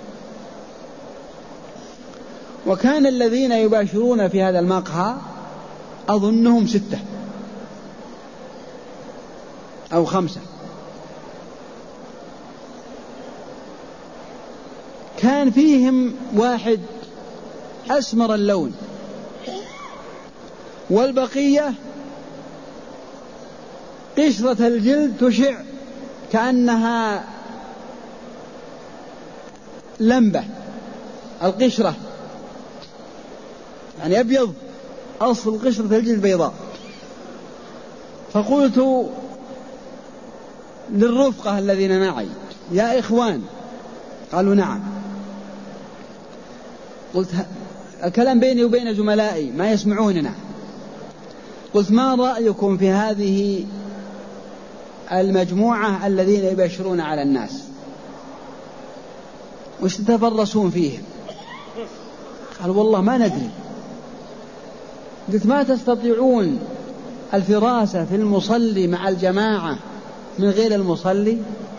وكان الذين يباشرون في هذا المقهى أظنهم ستة أو خمسة. كان فيهم واحد أسمر اللون، والبقية قشرة الجلد تشع كأنها لمبة، القشرة يعني أبيض، أصل قشرة الجلد بيضاء. فقلت للرفقة الذين معي يا إخوان، قالوا نعم. قلت الكلام بيني وبين زملائي ما يسمعوننا، قلت ما رأيكم في هذه المجموعة الذين يبشرون على الناس وش تتفرسون فيهم؟ قال والله ما ندري. قلت ما تستطيعون الفراسة في المصلي مع الجماعة من غير المصلي؟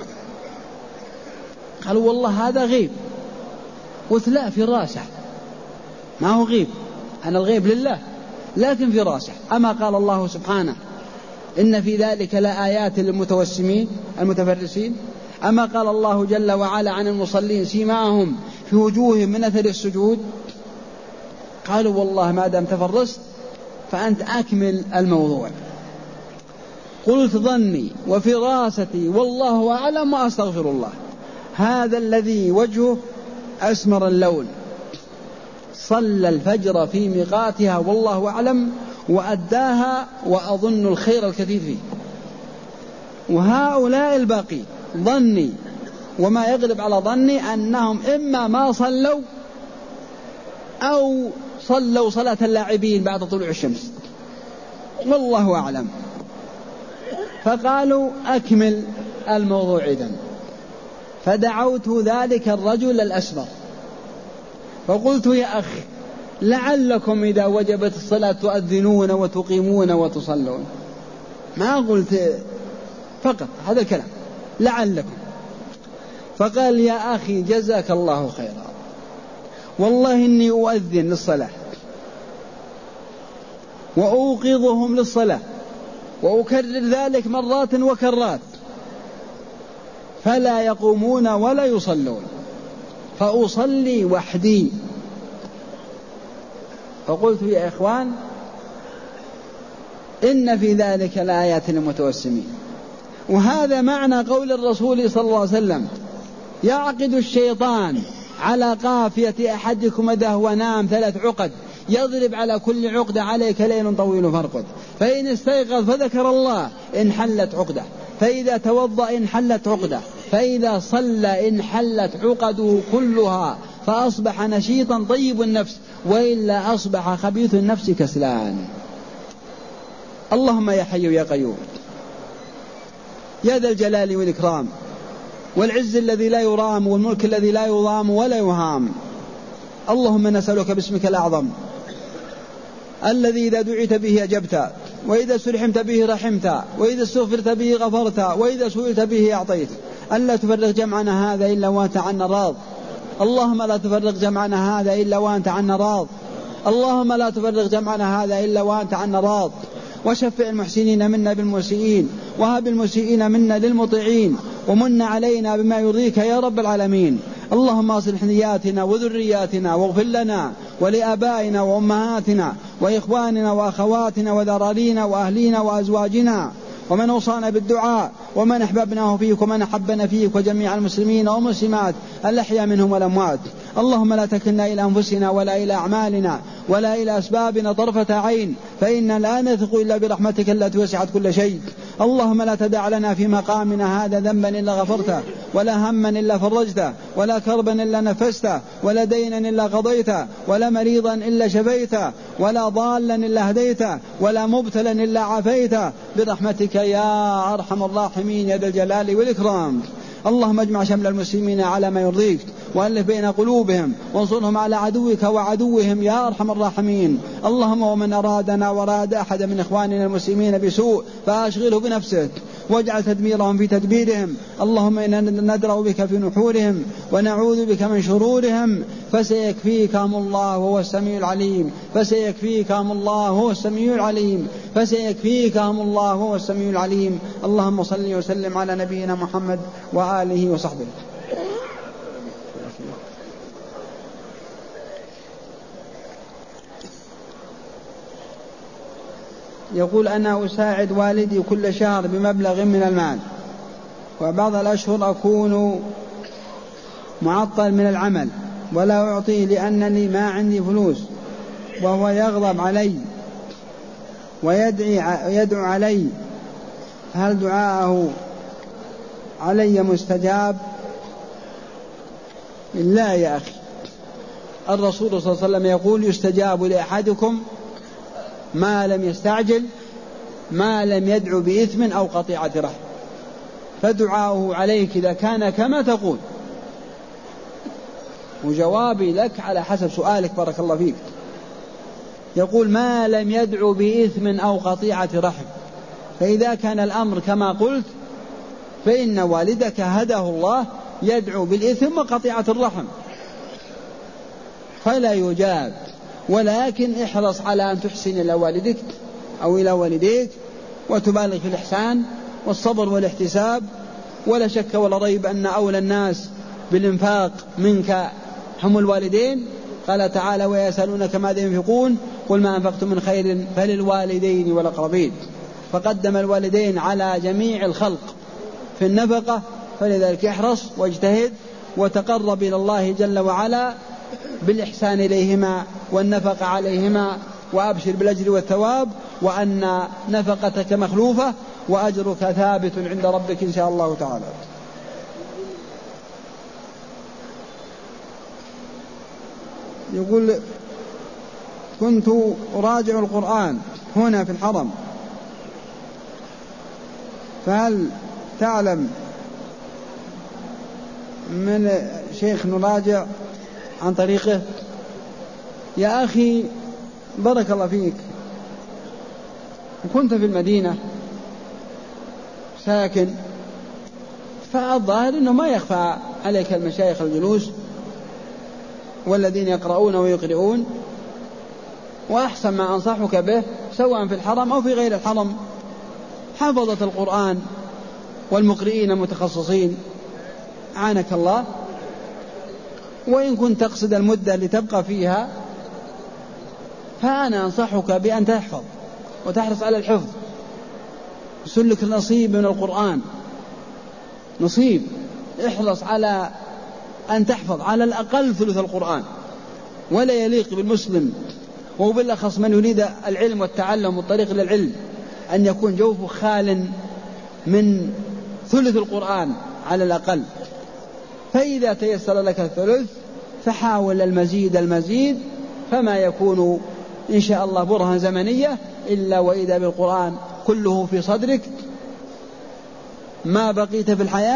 قالوا والله هذا غيب. قلت لا، فراسة ما هو غيب، أنا الغيب لله، لكن فراسة. أما قال الله سبحانه إن في ذلك لآيات للمتوسمين المتفرسين؟ أما قال الله جل وعلا عن المصلين سيماهم في وجوههم من أثر السجود؟ قالوا والله ما دام تفرست فأنت أكمل الموضوع. قلت ظني وفراستي والله أعلم وأستغفر الله. هذا الذي وجهه أسمر اللون صلى الفجر في ميقاتها والله أعلم وأداها، وأظن الخير الكثير فيه. وهؤلاء الباقي ظني وما يغلب على ظني أنهم إما ما صلوا أو صلوا صلاة اللاعبين بعد طلوع الشمس، والله أعلم. فقالوا أكمل الموضوع إذن. فدعوت ذلك الرجل الأسمر فقلت يا أخي لعلكم إذا وجبت الصلاة تؤذنون وتقيمون وتصلون، ما قلت فقط هذا الكلام، لعلكم. فقال يا أخي جزاك الله خيرا، والله إني أؤذن للصلاة وأوقظهم للصلاة وأكرر ذلك مرات وكرات فلا يقومون ولا يصلون، فأصلي وحدي. فقلت يا إخوان إن في ذلك لآيات للمتوسمين. وهذا معنى قول الرسول صلى الله عليه وسلم يعقد الشيطان على قافية أحدكم إذا هو نام ثلاث عقد، يضرب على كل عقدة عليك ليل طويل فارقد، فإن استيقظ فذكر الله انحلت عقدة، فإذا توضأ انحلت عقدة، فإذا صلى انحلت عقده كلها فأصبح نشيطا طيب النفس، وإلا أصبح خبيث النفس كسلان. اللهم يا حي يا قيوم يا ذا الجلال والإكرام والعز الذي لا يرام والملك الذي لا يضام ولا يهام. اللهم نسألك باسمك الأعظم الذي إذا دعيت به أجبت، وإذا سرحمت به رحمت، وإذا استغفرت به غفرت، وإذا سئلت به أعطيت، ألا تفرق جمعنا هذا إلا وأنت عنا راض. اللهم لا تفرق جمعنا هذا إلا وأنت عنا راض. اللهم لا تفرق جمعنا هذا إلا وأنت عنا راض. وشفع المحسنين منا بالمسيئين، وهب المسيئين منا للمطيعين، ومن علينا بما يرضيك يا رب العالمين. اللهم اصلح نياتنا وذرياتنا، واغفر لنا ولآبائنا وأمهاتنا وإخواننا وأخواتنا وذرارينا وأهلينا وأزواجنا، ومن أوصانا بالدعاء، ومن أحببناه فيك، ومن أحبنا فيك، وجميع المسلمين والمسلمات الأحياء منهم والأموات. اللهم لا تكلنا إلى أنفسنا ولا إلى أعمالنا ولا إلى أسبابنا طرفة عين، فإنا لا نثق إلا برحمتك التي وسعت كل شيء. اللهم لا تدع لنا في مقامنا هذا ذنبا إلا غفرته، ولا هما إلا فرجته، ولا كربا إلا نفسته، ولا دينا إلا قضيته، ولا مريضا إلا شفيته، ولا ضالا إلا هديته، ولا مبتلا إلا عافيته، برحمتك يا أرحم الراحمين يا ذا الجلال والإكرام. اللهم اجمع شمل المسلمين على ما يرضيك، وألف بين قلوبهم، وانصرهم على عدوك وعدوهم يا أرحم الراحمين. اللهم ومن أرادنا وراد أحد من إخواننا المسلمين بسوء فأشغله بنفسه، واجعل تدميرهم في تدبيرهم. اللهم إنا ندرأ بك في نحورهم، ونعوذ بك من شرورهم، فسيكفيكهم الله وهو السميع العليم، فسيكفيكهم الله وهو السميع العليم، فسيكفيكهم الله وهو السميع العليم. اللهم صل وسلم على نبينا محمد وآله وصحبه. يقول أنا أساعد والدي كل شهر بمبلغ من المال، وبعض الأشهر أكون معطل من العمل ولا أعطيه لأنني ما عندي فلوس، وهو يغضب علي ويدعي يدعو علي، هل دعاءه علي مستجاب؟ لا يا أخي، الرسول صلى الله عليه وسلم يقول يستجاب لأحدكم ما لم يستعجل، ما لم يدعو بإثم أو قطيعة رحم. فدعاؤه عليك إذا كان كما تقول، وجوابي لك على حسب سؤالك بارك الله فيك، يقول ما لم يدعو بإثم أو قطيعة رحم. فإذا كان الأمر كما قلت فإن والدك هداه الله يدعو بالإثم وقطيعة الرحم فلا يجاب، ولكن احرص على أن تحسن إلى والدك أو إلى والديك، وتبالغ في الإحسان والصبر والاحتساب. ولا شك ولا ريب أن أولى الناس بالإنفاق منك هم الوالدين. قال تعالى ويسألونك ماذا ينفقون قل ما أنفقتم من خير فللوالدين والأقربين، فقدم الوالدين على جميع الخلق في النفقة. فلذلك احرص واجتهد وتقرب إلى الله جل وعلا بالإحسان إليهما والنفقة عليهما، وأبشر بالأجر والثواب، وأن نفقتك مخلوفة وأجرك ثابت عند ربك إن شاء الله تعالى. يقول كنت أراجع القرآن هنا في الحرم، فهل تعلم من شيخ نراجع عن طريقه؟ يا أخي بارك الله فيك، كنت في المدينة ساكن، فالظاهر أنه ما يخفى عليك المشايخ الجلوس والذين يقرؤون ويقرؤون، وأحسن ما أنصحك به سواء في الحرم أو في غير الحرم حفظة القرآن والمقرئين المتخصصين عانك الله. وإن كنت تقصد المدة لتبقى فيها فأنا أنصحك بأن تحفظ وتحرص على الحفظ، سلك نصيب من القرآن، نصيب، احرص على أن تحفظ على الأقل ثلث القرآن. ولا يليق بالمسلم وبالأخص من يريد العلم والتعلم والطريق للعلم أن يكون جوفه خال من ثلث القرآن على الأقل. فإذا تيسر لك الثلث فحاول المزيد المزيد، فما يكون إن شاء الله برهة زمنية إلا وإذا بالقرآن كله في صدرك ما بقيت في الحياة،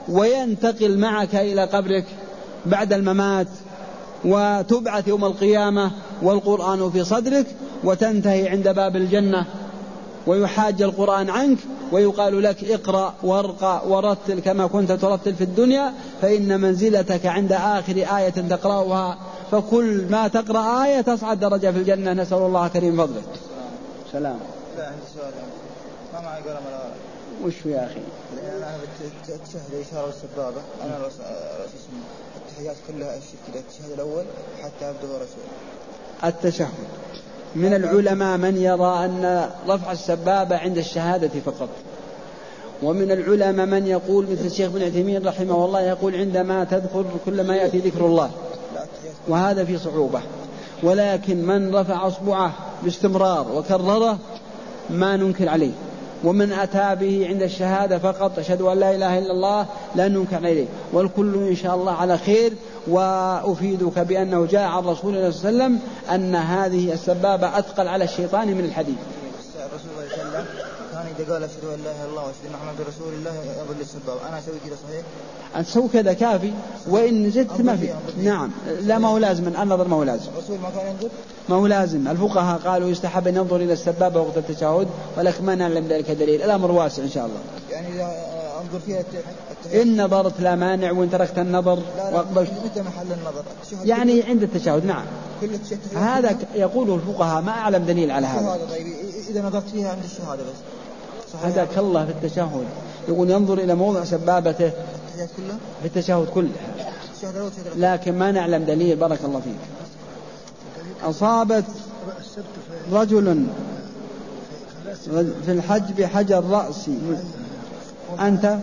وينتقل معك إلى قبرك بعد الممات، وتبعث يوم القيامة والقرآن في صدرك، وتنتهي عند باب الجنة ويحاج القرآن عنك ويقال لك اقرأ وارقى ورتل كما كنت ترتل في الدنيا، فإن منزلتك عند آخر آية تقرأها، فكل ما تقرأ آية تصعد درجة في الجنة. نسأل الله كريم فضله. سلام. لا عندي سؤال، ما معي قلم ولا وش يا أخي؟ أنا بتشهد إشارة والسبابة، أنا اسمه التحيات كلها أشير كذا، التشهد الأول حتى أبدأ ورسول. التشهد من العلماء من يرى أن رفع السبابة عند الشهادة فقط، ومن العلماء من يقول مثل الشيخ بن عثيمين رحمه الله يقول عندما تذكر كل ما يأتي ذكر الله، وهذا في صعوبة. ولكن من رفع أصبعه باستمرار وكرره ما ننكر عليه، ومن أتى به عند الشهادة فقط أشهد أن لا إله إلا الله لا ننكر عليه، والكل إن شاء الله على خير. وأفيدك بأنه جاء عن رسول الله صلى الله عليه وسلم أن هذه السبابة أثقل على الشيطان من الحديد. الرسول صلى الله عليه وسلم كان إذا قال أشهد أن لا إله إلا الله وأشهد أن محمدا رسول الله يضل السبابة، أنا أسوي كذا صحيح؟ أن تسوي كذا كافي، وإن زدت ما في. نعم لا ما هو لازم، النظر ما هو لازم. الرسول ما كان ينظر؟ ما هو لازم. الفقهاء قالوا يستحب أن ينظر إلى السبابة وقت التشهد، ولكن ما نعلم ذلك دليل. الأمر واسع إن شاء الله. يعني إذا أنظر فيها إن نظرت لا مانع، وإن تركت النظر وأقبلت. متى محل النظر؟ يعني عند التشهد. نعم كل هذا يقوله الفقهاء، ما أعلم دليل على هذا. طيب إذا نظرت فيها عند الشهادة بس هذاك الله في التشهد يقول ينظر إلى موضع سبابته في التشهد كله، لكن ما نعلم دليل. بارك الله فيك. أصابت رجل في الحج بحجر رأسي أنت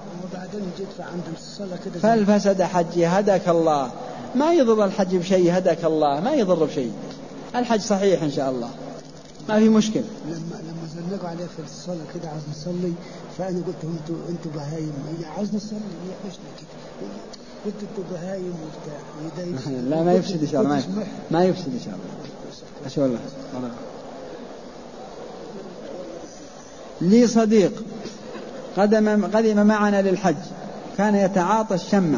فالفسد حجي. هداك الله. ما يضر الحج بشيء، هداك الله ما يضر بشيء. الحج صحيح إن شاء الله، ما في مشكلة. لما لما زنقوا عليه في الصلاة كده عاوز نصلي، فأنا قلت انتوا انتوا بهايم، عاوز نصلي يحوشنا كده، قلت انتوا بهايم وبتاع. لا ما يفسد إن شاء الله، ما يفسد إن شاء الله. ما شاء الله. لي صديق قدم قدم معنا للحج، كان يتعاطى الشمة،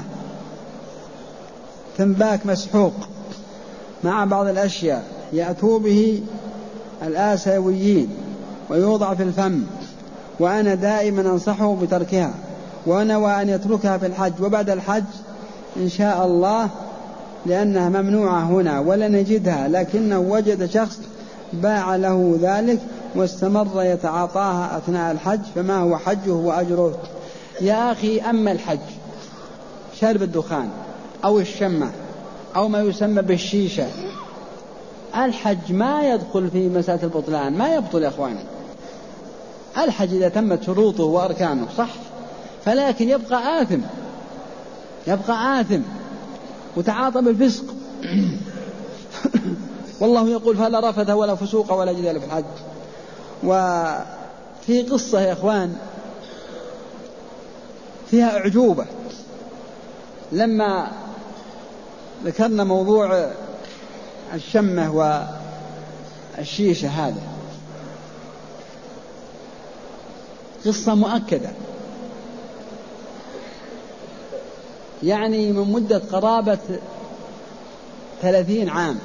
تنباك مسحوق مع بعض الأشياء يأتوا به الآسيويين ويوضع في الفم، وأنا دائما أنصحه بتركها، ونوى أن يتركها في الحج وبعد الحج إن شاء الله، لأنها ممنوعة هنا ولا نجدها، لكنه وجد شخص باع له ذلك واستمر يتعاطاها أثناء الحج، فما هو حجه وأجره؟ يا أخي أما الحج شرب الدخان أو الشمة أو ما يسمى بالشيشة، الحج ما يدخل في مسألة البطلان، ما يبطل يا أخواني. الحج إذا تمت شروطه وأركانه صح، فلكن يبقى آثم، يبقى آثم وتعاطى بالفسق. والله يقول فلا رفث ولا فسوق ولا جدال في الحج. وفي قصة يا أخوان فيها أعجوبة، لما ذكرنا موضوع الشمة والشيشة، هذا قصة مؤكدة، يعني من مدة قرابة ثلاثين عام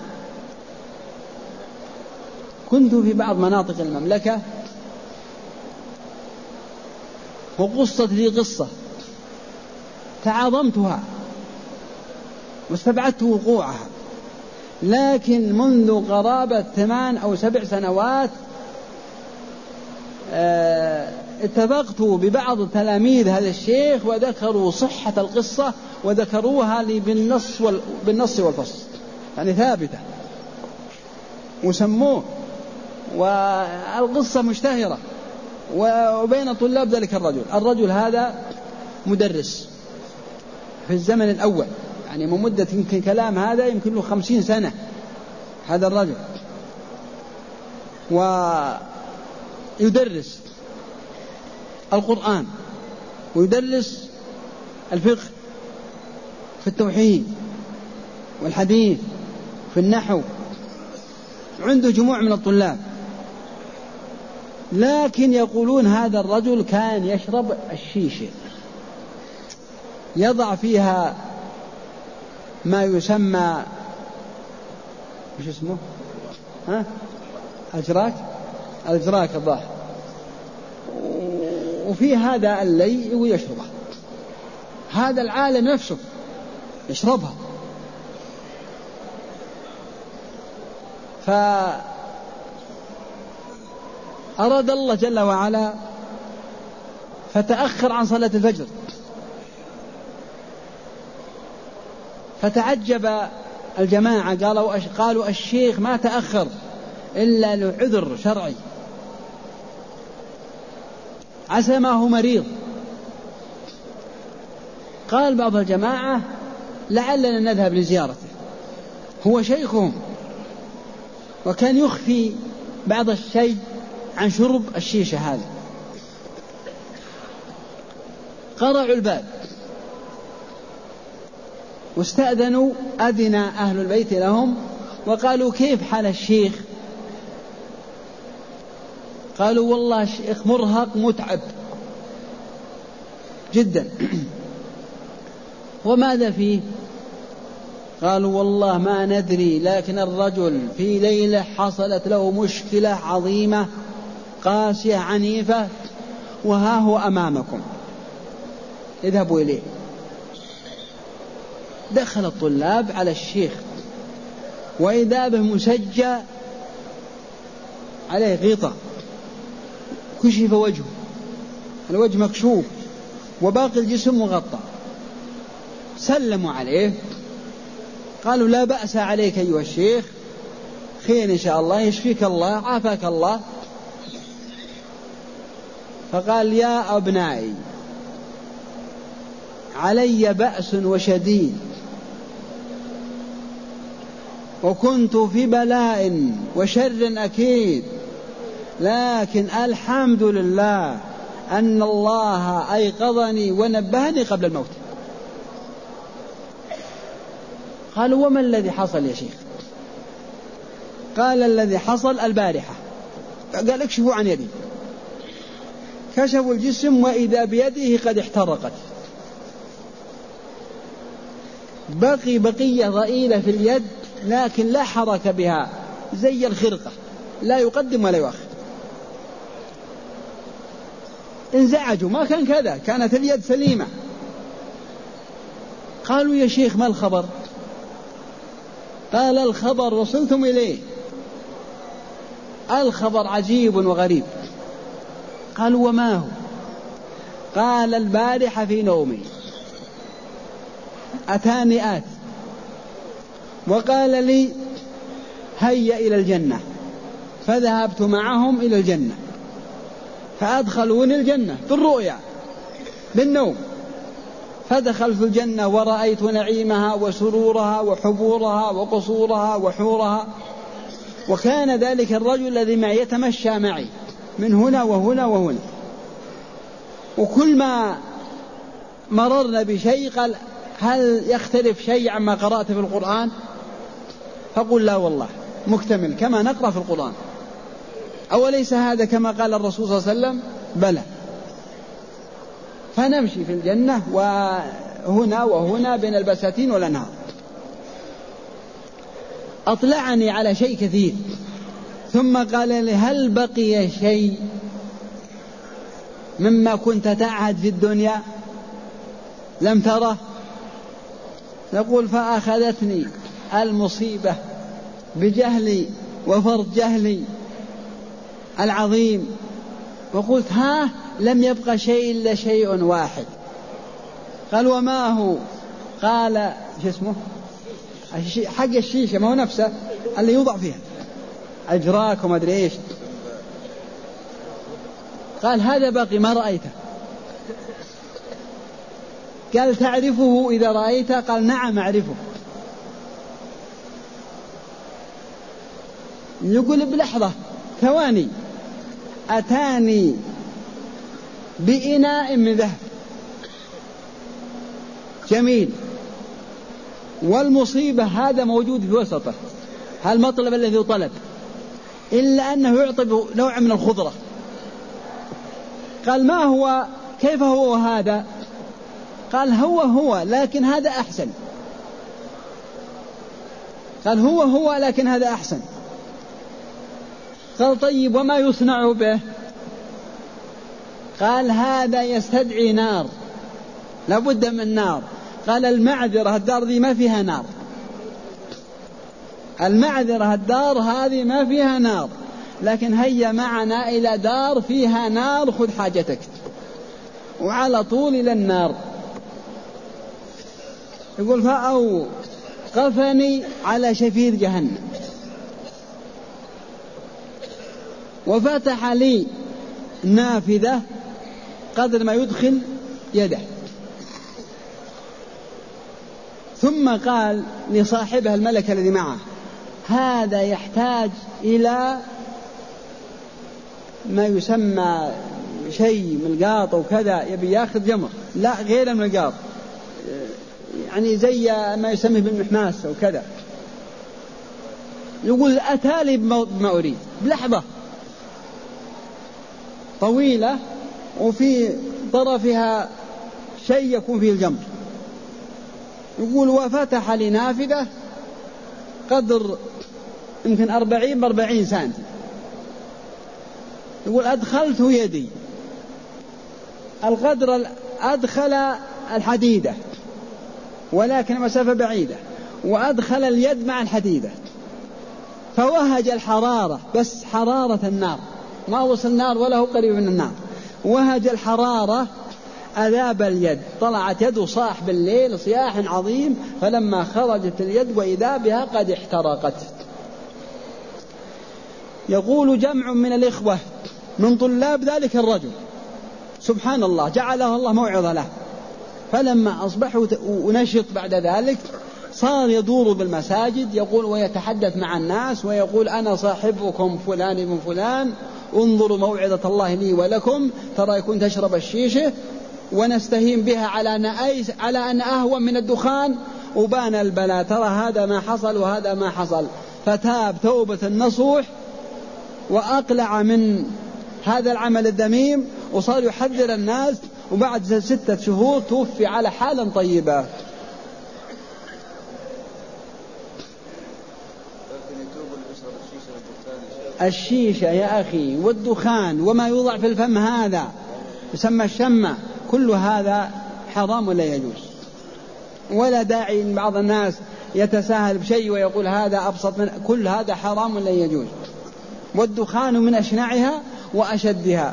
كنت في بعض مناطق المملكة، وقصت لي قصة تعاظمتها واستبعدت وقوعها، لكن منذ قرابة ثمان أو سبع سنوات اتفقت ببعض تلاميذ هذا الشيخ وذكروا صحة القصة، وذكروها لي بالنص, وال... بالنص والفصل، يعني ثابتة وسموه، والقصة مشتهرة وبين طلاب ذلك الرجل. الرجل هذا مدرس في الزمن الأول، يعني من مدة يمكن كلام هذا يمكن له خمسين سنة هذا الرجل، ويدرس القرآن ويدرس الفقه في التوحيد والحديث في النحو، عنده جموع من الطلاب. لكن يقولون هذا الرجل كان يشرب الشيشة، يضع فيها ما يسمى مش اسمه ها أجراك الأجراك الظاهر، وفي هذا اللي ويشربه، هذا العالم نفسه يشربها. فأراد الله جل وعلا فتأخر عن صلاة الفجر، فتعجب الجماعة قالوا قالوا الشيخ ما تأخر إلا لعذر شرعي، عسى ما هو مريض. قال بعض الجماعة لعلنا نذهب لزيارته، هو شيخهم وكان يخفي بعض الشيء عن شرب الشيشة هذا. قرعوا الباب واستأذنوا، أذن أهل البيت لهم وقالوا كيف حال الشيخ؟ قالوا والله شيخ مرهق متعب جدا. وماذا فيه؟ قالوا والله ما ندري، لكن الرجل في ليلة حصلت له مشكلة عظيمة قاسية عنيفة، وها هو أمامكم، اذهبوا إليه. دخل الطلاب على الشيخ وإذا به مسجى عليه غطاء، كشف وجهه، الوجه مكشوف وباقي الجسم مغطى. سلموا عليه قالوا لا بأس عليك أيها الشيخ، خير إن شاء الله، يشفيك الله، عافاك الله. فقال يا أبنائي علي بأس وشديد، وكنت في بلاء وشر أكيد، لكن الحمد لله أن الله أيقظني ونبهني قبل الموت. قالوا وما الذي حصل يا شيخ؟ قال الذي حصل البارحة. قال اكشفوا عن يدي. كشفوا الجسم وإذا بيده قد احترقت، بقي بقية ضئيلة في اليد لكن لا حركة بها، زي الخرقة لا يقدم ولا يؤخر. انزعجوا، ما كان كذا، كانت اليد سليمة. قالوا يا شيخ ما الخبر؟ قال الخبر وصلتم إليه، الخبر عجيب وغريب. قالوا وما هو؟ قال البارحة في نومي أتاني آت وقال لي هيا إلى الجنة، فذهبت معهم إلى الجنة، فأدخلوني الجنة بالرؤيا بالنوم، فدخلت الجنة ورأيت نعيمها وسرورها وحبورها وقصورها وحورها، وكان ذلك الرجل الذي معي يتمشى معي من هنا وهنا وهنا، وكل ما مررنا بشيء قال هل يختلف شيء عما قرأت في القرآن؟ فقل لا والله مكتمل كما نقرأ في القرآن. أوليس هذا كما قال الرسول صلى الله عليه وسلم؟ بلى. فنمشي في الجنة وهنا وهنا بين البساتين والأنهار. أطلعني على شيء كثير ثم قال لي هل بقي شيء مما كنت تعهد في الدنيا لم تره؟ نقول فأخذتني المصيبة بجهلي وفرط جهلي العظيم، وقلت ها لم يبقى شيء إلا شيء واحد. قال وما هو؟ قال شو اسمه حق الشيشة، ما هو نفسه اللي يوضع فيها أجراك وما أدري إيش. قال هذا باقي ما رأيته. قال تعرفه إذا رأيته؟ قال نعم أعرفه. يقول بلحظة ثواني أتاني بإناء من ذهب جميل، والمصيبة هذا موجود في وسطه، هالمطلب الذي طلب، إلا أنه يعطي نوع من الخضرة. قال ما هو؟ كيف هو هذا؟ قال هو هو لكن هذا أحسن. قال هو هو لكن هذا أحسن. قال طيب وما يصنع به؟ قال هذا يستدعي نار، لابد من نار. قال المعذرة الدار ذي ما فيها نار، المعذرة الدار هذه ما فيها نار، لكن هيا معنا إلى دار فيها نار خذ حاجتك، وعلى طول إلى النار. يقول فأو قفني على شفير جهنم وفتح لي نافذة قدر ما يدخل يده، ثم قال لصاحبها الملك الذي معه هذا يحتاج إلى ما يسمى شيء ملقاط أو كذا، يبي ياخذ جمر، لا غير الملقاط، يعني زي ما يسمى بالمحماس أو كذا. يقول أتالي بما أريد بلحظة طويلة وفي طرفها شيء يكون فيه الجمر. يقول وفتح لي نافذة قدر يمكن أربعين بأربعين سنتي. يقول أدخلت يدي القدر، أدخل الحديدة ولكن مسافة بعيدة، وأدخل اليد مع الحديدة، فوهج الحرارة، بس حرارة النار، ما وصل النار ولا هو قريب من النار، وهج الحرارة أذاب اليد، طلعت يده صاح بالليل صياح عظيم، فلما خرجت اليد وإذا بها قد احترقت. يقول جمع من الإخوة من طلاب ذلك الرجل سبحان الله جعله الله موعظة له، فلما أصبحوا ونشط بعد ذلك صار يدور بالمساجد يقول ويتحدث مع الناس ويقول أنا صاحبكم فلان ابن فلان، انظروا موعظة الله لي ولكم، ترى كنت أشرب الشيشة ونستهين بها على أن, على أن أهون من الدخان وبان البلاء، ترى هذا ما حصل وهذا ما حصل. فتاب توبة النصوح وأقلع من هذا العمل الذميم وصار يحذر الناس، وبعد ستة شهور توفي على حال طيبة. الشيشة يا أخي والدخان وما يوضع في الفم هذا يسمى الشمة، كل هذا حرام ولا يجوز، ولا داعي إن بعض الناس يتساهل بشيء ويقول هذا أبسط من، كل هذا حرام ولا يجوز، والدخان من أشنعها وأشدها.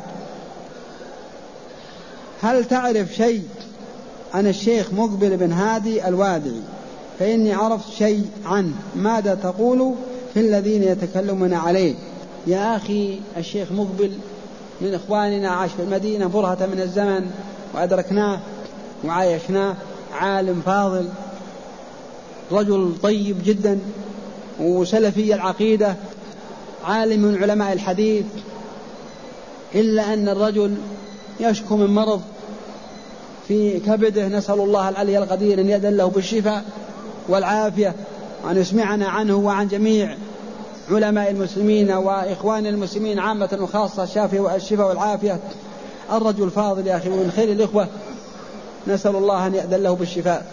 هل تعرف شيء عن الشيخ مقبل بن هادي الوادعي؟ فإني عرفت شيء عنه، ماذا تقول في الذين يتكلمون عليه؟ يا أخي الشيخ مقبل من إخواننا، عاش في المدينة برهة من الزمن وأدركناه وعايشناه، عالم فاضل، رجل طيب جدا وسلفي العقيدة، عالم من علماء الحديث، إلا أن الرجل يشكو من مرض في كبده، نسأل الله العلي القدير أن يأذن له بالشفاء والعافية، وأن يسمعنا عنه وعن جميع علماء المسلمين وإخوان المسلمين عامة وخاصة الشفاء والعافية. الرجل فاضل يا أخي ومن خير الإخوة، نسأل الله أن يأذن له بالشفاء.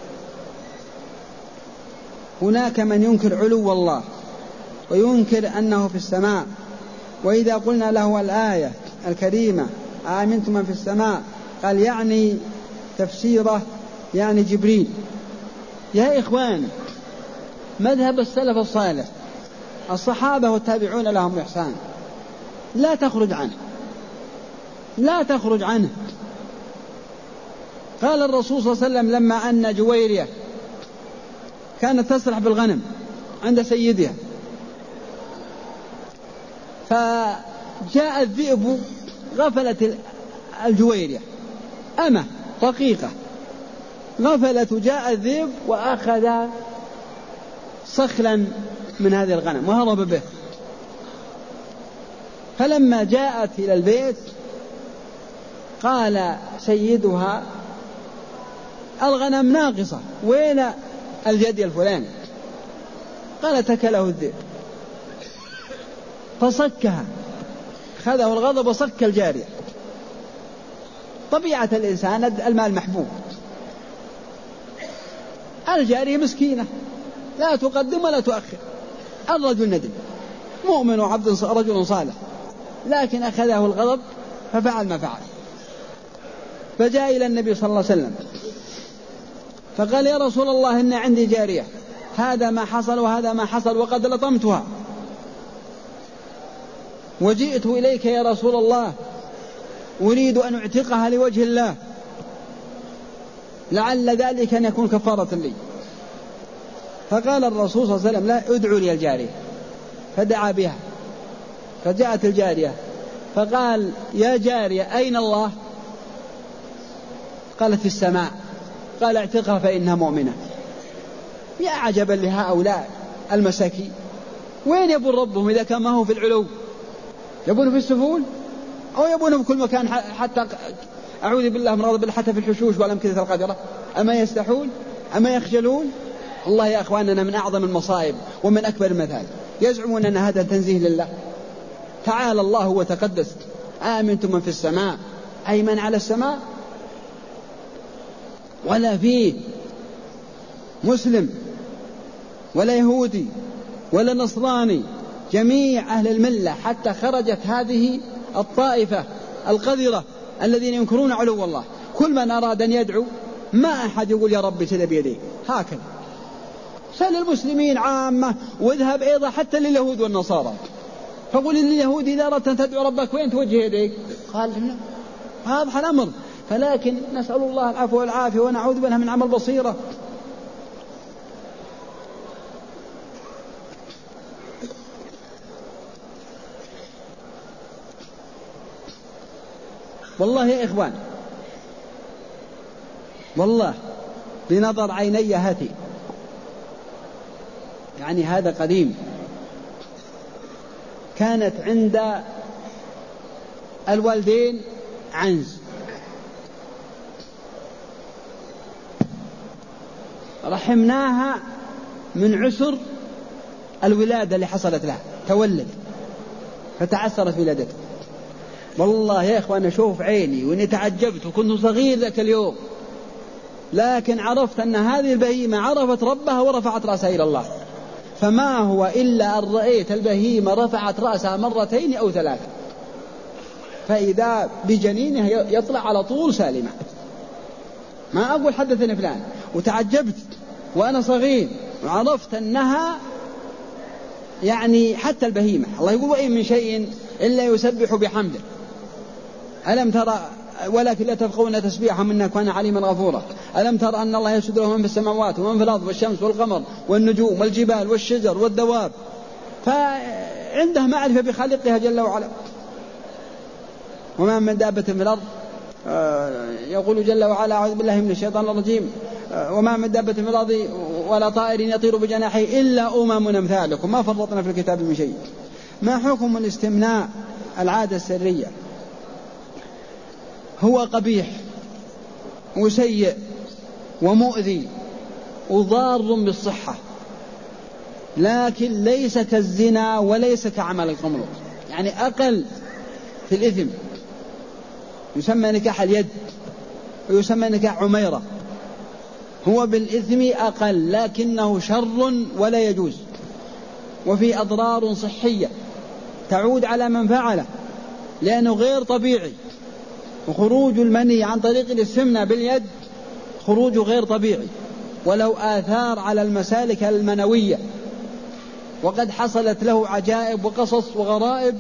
هناك من ينكر علو الله وينكر أنه في السماء، وإذا قلنا له الآية الكريمة آمنتم من في السماء قال يعني تفسيره يعني جبريل. يا إخوان مذهب السلف الصالح الصحابة والتابعون لهم بإحسان لا تخرج عنه، لا تخرج عنه. قال الرسول صلى الله عليه وسلم لما أن جويرية كانت تسرح بالغنم عند سيدها، فجاء الذئب غفلت الجويرية أمة رقيقة، غفلت جاء الذئب وأخذ صخلا من هذه الغنم وهرب به. فلما جاءت إلى البيت قال سيدها الغنم ناقصة، وين الجدي الفلاني؟ قال تكله الذئب فصكها، خذه الغضب وصك الجارية. طبيعة الإنسان المال محبوب، الجارية مسكينة لا تقدم ولا تؤخر، الرجل ندم مؤمن وعبد رجل صالح، لكن أخذه الغضب ففعل ما فعل. فجاء إلى النبي صلى الله عليه وسلم فقال يا رسول الله إن عندي جارية، هذا ما حصل وهذا ما حصل وقد لطمتها، وجئت إليك يا رسول الله أريد أن أعتقها لوجه الله، لعل ذلك أن يكون كفارة لي. فقال الرسول صلى الله عليه وسلم لا، ادعوا لي الجارية. فدعا بها فجاءت الجارية فقال يا جارية أين الله؟ قالت في السماء. قال اعتقها فإنها مؤمنة. يا عجبا لهؤلاء المساكين، وين يبون ربهم إذا كان ما هو في العلو؟ يبونه في السفول أو يبونه في كل مكان، حتى أعوذ بالله من غضب الله حتى في الحشوش والأمكنة القذرة؟ أما يستحون أما يخجلون؟ الله يا أخواننا من أعظم المصائب ومن أكبر المثال، يزعمون أن هذا تنزيه لله. تعالى الله وتقدس. آمنتم من في السماء، أي من على السماء؟ ولا فيه مسلم ولا يهودي ولا نصراني، جميع أهل الملة، حتى خرجت هذه الطائفة القذرة الذين ينكرون علو الله. كل من أراد أن يدعو ما أحد يقول يا ربي كذا بيديه، هكذا. سل المسلمين عامة واذهب أيضا حتى لليهود والنصارى، فقل لليهود إذا أردت أن تدعو ربك وين توجه يديك؟ قال هنا. هذا الأمر. فلكن نسأل الله العفو والعافية ونعوذ بالله من عمل بصيرة. والله يا إخوان، والله بنظر عيني هاتي، يعني هذا قديم، كانت عند الوالدين عنز، رحمناها من عسر الولادة اللي حصلت لها، تولد فتعسرت ولادته. والله يا إخوان أشوف عيني وإني تعجبت، وكنت صغير ذاك اليوم، لكن عرفت أن هذه البهيمة عرفت ربها ورفعت رأسها إلى الله. فما هو إلا أن رأيت البهيمة رفعت رأسها مرتين أو ثلاثة، فإذا بجنينها يطلع على طول سالمة. ما أقول حدثني فلان، وتعجبت وأنا صغير وعرفت أنها يعني حتى البهيمة. الله يقول وإن من شيء إلا يسبح بحمده ألم ترى ولكن لا تفقهون تسبيحهم إنه كان عليما غفورا. ألم ترى أن الله يسجد له من في السماوات ومن في الأرض والشمس والقمر والنجوم والجبال والشجر والدواب. فعنده معرفة بخالقها جل وعلا. وما من دابة في الأرض، يقول جل وعلا أعوذ بالله من الشيطان الرجيم، وما من دابة في الأرض ولا طائر يطير بجناحيه إلا أمم أمثالكم ما فرطنا في الكتاب من شيء. ما حكم الاستمناء العادة السرية؟ هو قبيح وسيء ومؤذي وضار بالصحة، لكن ليس كالزنا وليس كعمل القمر، يعني أقل في الإثم. يسمى نكاح اليد ويسمى نكاح عميرة، هو بالإثم أقل لكنه شر ولا يجوز، وفي أضرار صحية تعود على من فعله لأنه غير طبيعي. وخروج المني عن طريق الاستمناء باليد خروج غير طبيعي، ولو آثار على المسالك المنوية، وقد حصلت له عجائب وقصص وغرائب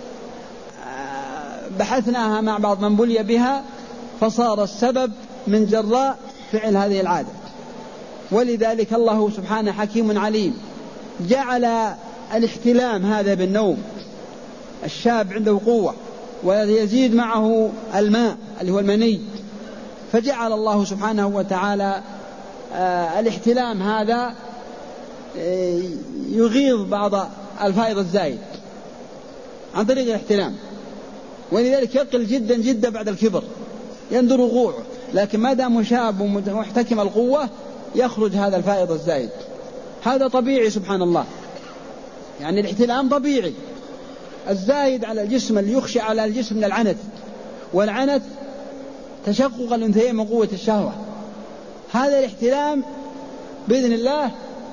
بحثناها مع بعض من بلي بها، فصار السبب من جراء فعل هذه العادة. ولذلك الله سبحانه حكيم عليم، جعل الاحتلام هذا بالنوم، الشاب عنده قوة ويزيد معه الماء اللي هو المني، فجعل الله سبحانه وتعالى آه الاحتلام هذا آه يغيظ بعض الفائض الزايد عن طريق الاحتلام، ولذلك يقل جدا جدا بعد الكبر، يندر وقوعه. لكن ما دام شاب ومحتكم القوة يخرج هذا الفائض الزايد. هذا طبيعي سبحان الله، يعني الاحتلام طبيعي. الزايد على الجسم اللي يخشى على الجسم من العنت، والعنت تشقق الأنثيين من قوة الشهوة. هذا الاحتلام بإذن الله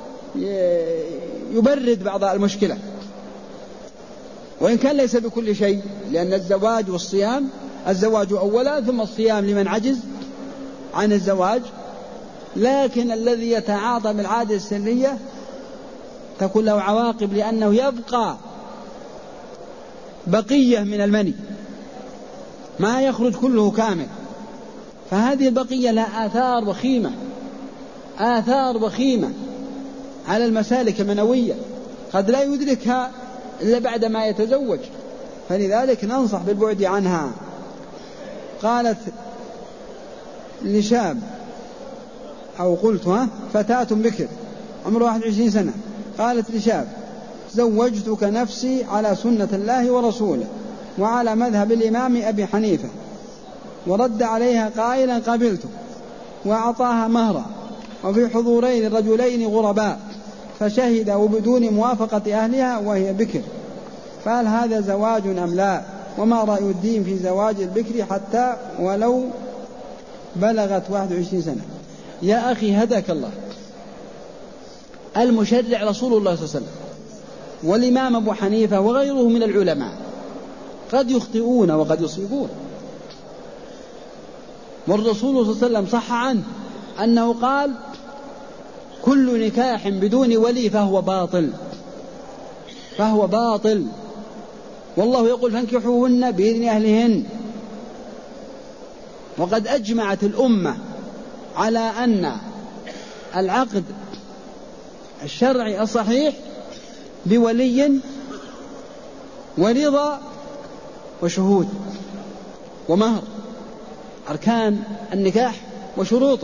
يبرد بعض المشكلة، وإن كان ليس بكل شيء، لأن الزواج والصيام، الزواج أولا ثم الصيام لمن عجز عن الزواج. لكن الذي يتعاطى بالعادة السرية تكون له عواقب، لأنه يبقى بقية من المني ما يخرج كله كامل، فهذه البقية لها آثار وخيمة، آثار وخيمة على المسالك المنوية قد لا يدركها إلا بعد ما يتزوج، فلذلك ننصح بالبعد عنها. قالت لشاب أو قلتها فتاة بكر عمره واحد وعشرين سنة، قالت لشاب زوجتك نفسي على سنة الله ورسوله وعلى مذهب الإمام أبي حنيفة، ورد عليها قائلا قبلته، وأعطاها مهرا، وفي حضورين رجلين غرباء فشهدوا بدون موافقة أهلها وهي بكر، فهل هذا زواج أم لا؟ وما رأي الدين في زواج البكر حتى ولو بلغت واحد وعشرين سنة؟ يا أخي هداك الله، المشرع رسول الله صلى الله عليه وسلم والإمام أبو حنيفة وغيره من العلماء، قد يخطئون وقد يصيبون، والرسول صلى الله عليه وسلم صح عنه أنه قال كل نكاح بدون ولي فهو باطل، فهو باطل، والله يقول فانكحوهن بإذن أهلهن. وقد أجمعت الأمة على أن العقد الشرعي الصحيح بولي ورضا وشهود ومهر، أركان النكاح وشروطه.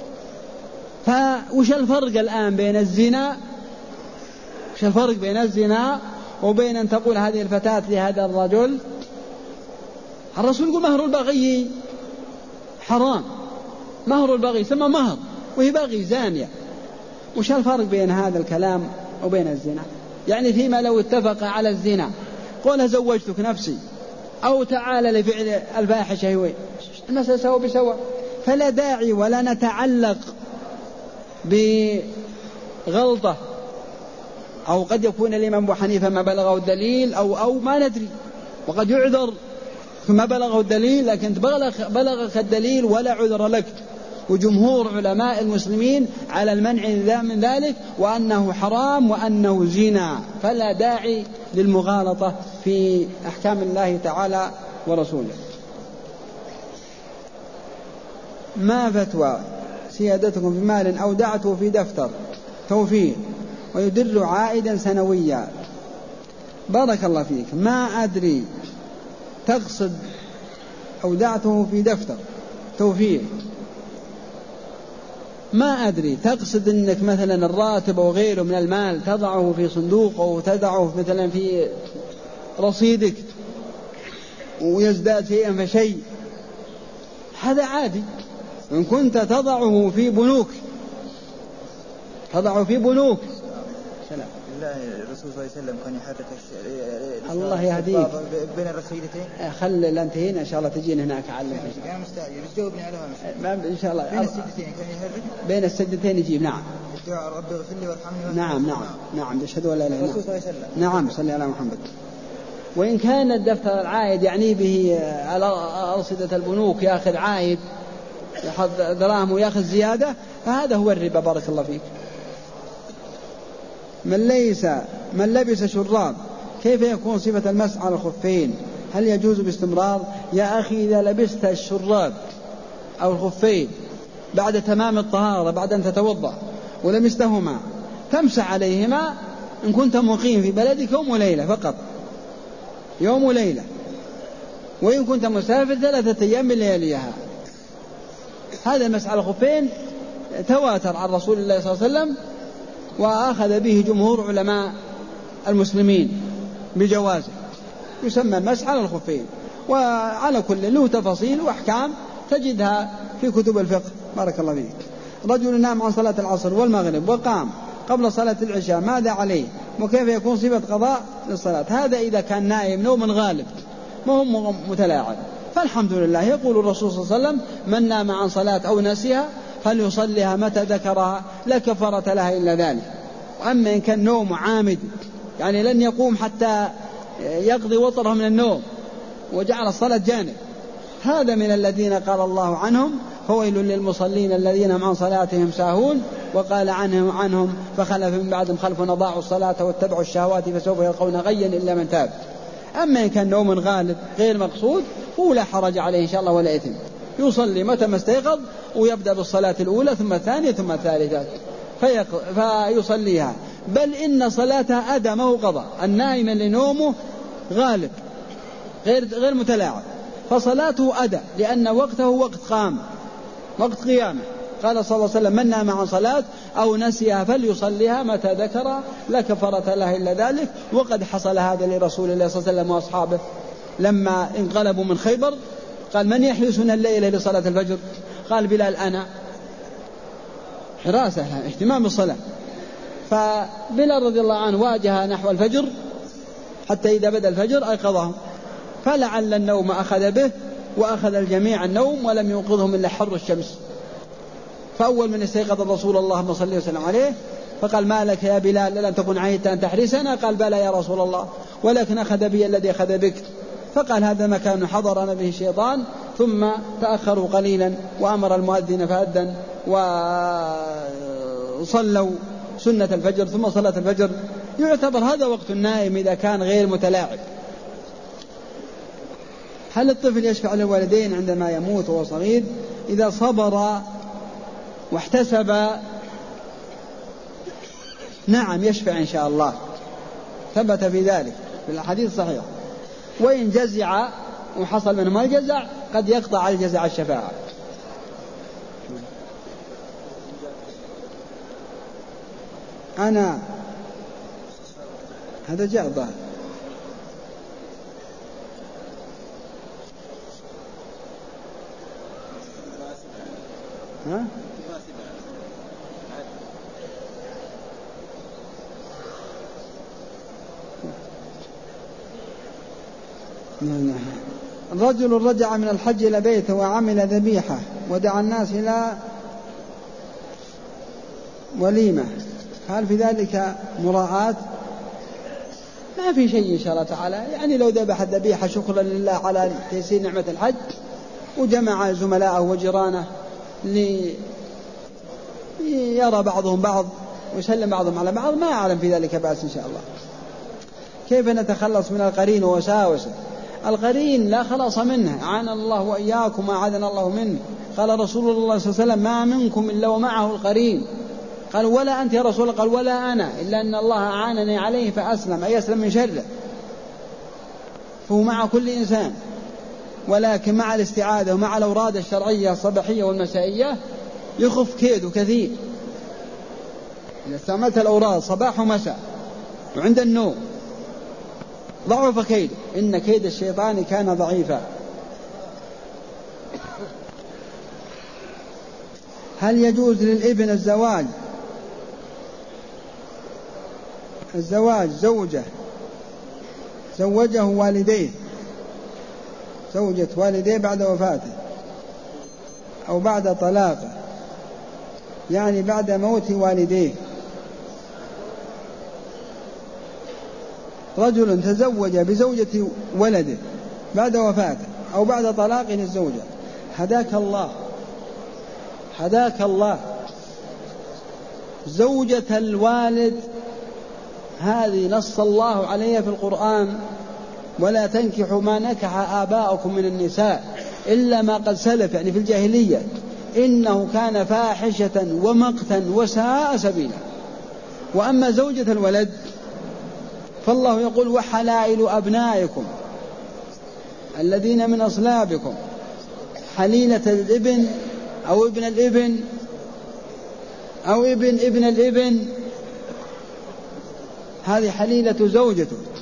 فوش الفرق الآن بين الزنا وش الفرق بين الزنا وبين أن تقول هذه الفتاة لهذا الرجل؟ الرسول يقول مهر البغي حرام، مهر البغي ثم مهر وهي باغي زانية. وش الفرق بين هذا الكلام وبين الزنا؟ يعني فيما لو اتفق على الزنا قول زوجتك نفسي أو تعالى لفعل الفاحشة هو المسألة سوا بسوا، فلا داعي ولا نتعلق بغلطة، أو قد يكون الإمام أبو حنيفة ما بلغه الدليل أو أو ما ندري، وقد يعذر ما بلغه الدليل، لكن بلغ بلغك الدليل ولا عذر لك. وجمهور علماء المسلمين على المنع من ذلك وأنه حرام وأنه زنا، فلا داعي للمغالطة في أحكام الله تعالى ورسوله. ما فتوى سيادتكم في مال أودعته في دفتر توفير ويدر عائدا سنويا؟ بارك الله فيك، ما أدري تقصد أودعته في دفتر توفير، ما أدري تقصد أنك مثلا الراتب أو غيره من المال تضعه في صندوق أو تضعه مثلا في رصيدك ويزداد شيئا فشيء، هذا عادي. إن كنت تضعه في بنوك تضعه في بنوك سلام الله. الرسول صلى الله عليه وسلم كان يحرك الله يهديك بين الرصيدتين. خل الانتهينا إن شاء الله تجين هناك أعلم. أنا مستعجل بس جاوبني على هذا إن شاء الله. بين السجدتين كان يحرك بين السجدتين يجيب. نعم. الدعاء ربي اغفر لي وارحمني. نعم نعم نعم أشهد أن لا إله إلا الله. الرسول صلى الله عليه وسلم. نعم صلي على محمد. وإن كان الدفتر العائد يعني به على أرصدة البنوك يأخذ عائد يأخذ دراهم ويأخذ زيادة، فهذا هو الربا. بارك الله فيك. من ليس من لبس شراب كيف يكون صفة المسح على الخفين؟ هل يجوز باستمرار؟ يا أخي إذا لبست الشراب أو الخفين بعد تمام الطهارة بعد أن تتوضأ ولمستهما تمسح عليهما إن كنت مقيم في بلدك يوم وليلة فقط، يوم وليلة، وإن كنت مسافر ثلاثة أيام بلياليها. هذا المسح على الخفين تواتر عن رسول الله صلى الله عليه وسلم وأخذ به جمهور علماء المسلمين بجوازه، يسمى المسح على الخفين. وعلى كل له تفاصيل وأحكام تجدها في كتب الفقه. بارك الله فيك. رجل نام عن صلاة العصر والمغرب وقام قبل صلاة العشاء، ماذا عليه؟ وكيف يكون صفة قضاء للصلاة؟ هذا إذا كان نائم نوم غالب ما هو متلاعب، فالحمد لله. يقول الرسول صلى الله عليه وسلم من نام عن صلاة أو نسيها فليصليها متى ذكرها لا كفارة لها إلا ذلك. وأما إن كان نوم عامد يعني لن يقوم حتى يقضي وطره من النوم وجعل الصلاة جانب، هذا من الذين قال الله عنهم فويل للمصلين الذين هم عن صلاتهم ساهون، وقال عنهم عنهم فخلف من بعدهم خلف أضاعوا الصلاة واتبعوا الشهوات فسوف يلقون غيا إلا من تاب. أما إن كان نوم غالب غير مقصود فلا حرج عليه إن شاء الله ولا إثم، يصلي متى ما استيقظ ويبدأ بالصلاة الأولى ثم الثانية ثم الثالثة فيصليها. بل إن صلاتها أدى ما هو قضاء، النائم لنومه غالب غير غير متلاعب فصلاته أدى، لأن وقته وقت قام وقت قيامه. قال صلى الله عليه وسلم من نام عن صلاة أو نسيها فليصليها متى ذكر لا كفارة له إلا ذلك. وقد حصل هذا لرسول الله صلى الله عليه وسلم وأصحابه لما انقلبوا من خيبر، قال من يحرسنا الليلة لصلاة الفجر؟ قال بلال أنا، حراسة اهتمام بالصلاة. فبلال رضي الله عنه واجه نحو الفجر حتى إذا بدأ الفجر أيقظهم، فلعل النوم أخذ به وأخذ الجميع النوم ولم يوقظهم إلا حر الشمس. فأول من استيقظ رسول الله صلى الله عليه وسلم عليه فقال ما لك يا بلال لم تكن عهدت أن تحرسنا؟ قال بلى يا رسول الله ولكن أخذ بي الذي أخذ بك. فقال هذا مكان حضرنا به الشيطان. ثم تأخروا قليلا وأمر المؤذن فأذن وصلوا سنة الفجر ثم صلاة الفجر. يعتبر هذا وقت النائم إذا كان غير متلاعب. هل الطفل يشفع للوالدين عندما يموت وهو صغير؟ إذا صبر واحتسب نعم يشفع إن شاء الله، ثبت في ذلك في الحديث الصحيح. وإن جزع وحصل منه ما الجزع قد يقطع على الجزع الشفاعة. أنا هذا جاء ظاهر ها؟ رجل رجع من الحج إلى بيته وعمل ذبيحة ودعا الناس إلى وليمة، هل في ذلك مراعاة؟ ما في شيء إن شاء الله تعالى، يعني لو ذبح الذبيحة شكرا لله على تيسير نعمة الحج وجمع زملائه وجيرانه ليرى بعضهم بعض ويسلم بعضهم على بعض، ما أعلم في ذلك بأس إن شاء الله. كيف نتخلص من القرين ووساوسه؟ القرين لا خلاص منه، عانى الله وإياكم وأعاذنا الله منه. قال رسول الله صلى الله عليه وسلم ما منكم إلا ومعه القرين. قال ولا أنت يا رسول الله؟ قال ولا أنا، إلا أن الله أعانني عليه فأسلم، أي أسلم من شره. فهو مع كل إنسان، ولكن مع الاستعاذة ومع الأوراد الشرعية الصباحية والمسائية يخف كيده كثير. إذا استعملت الأوراد صباح ومساء وعند النوم ضعف كيده، إن كيد الشيطان كان ضعيفا. هل يجوز للابن الزواج الزواج زوجة زوجه والديه زوجة والديه بعد وفاته أو بعد طلاقه، يعني بعد موت والديه؟ رجل تزوج بزوجة ولده بعد وفاته أو بعد طلاق الزوجة، هداك الله هداك الله. زوجة الوالد هذه نص الله عليها في القرآن ولا تنكحوا ما نكح آباؤكم من النساء إلا ما قد سلف، يعني في الجاهلية، إنه كان فاحشة ومقتا وساء سبيلا. وأما زوجة الولد فالله يقول وحلائل أبنائكم الذين من أصلابكم، حليلة الابن أو ابن الابن أو ابن ابن الابن، هذه حليلة زوجته.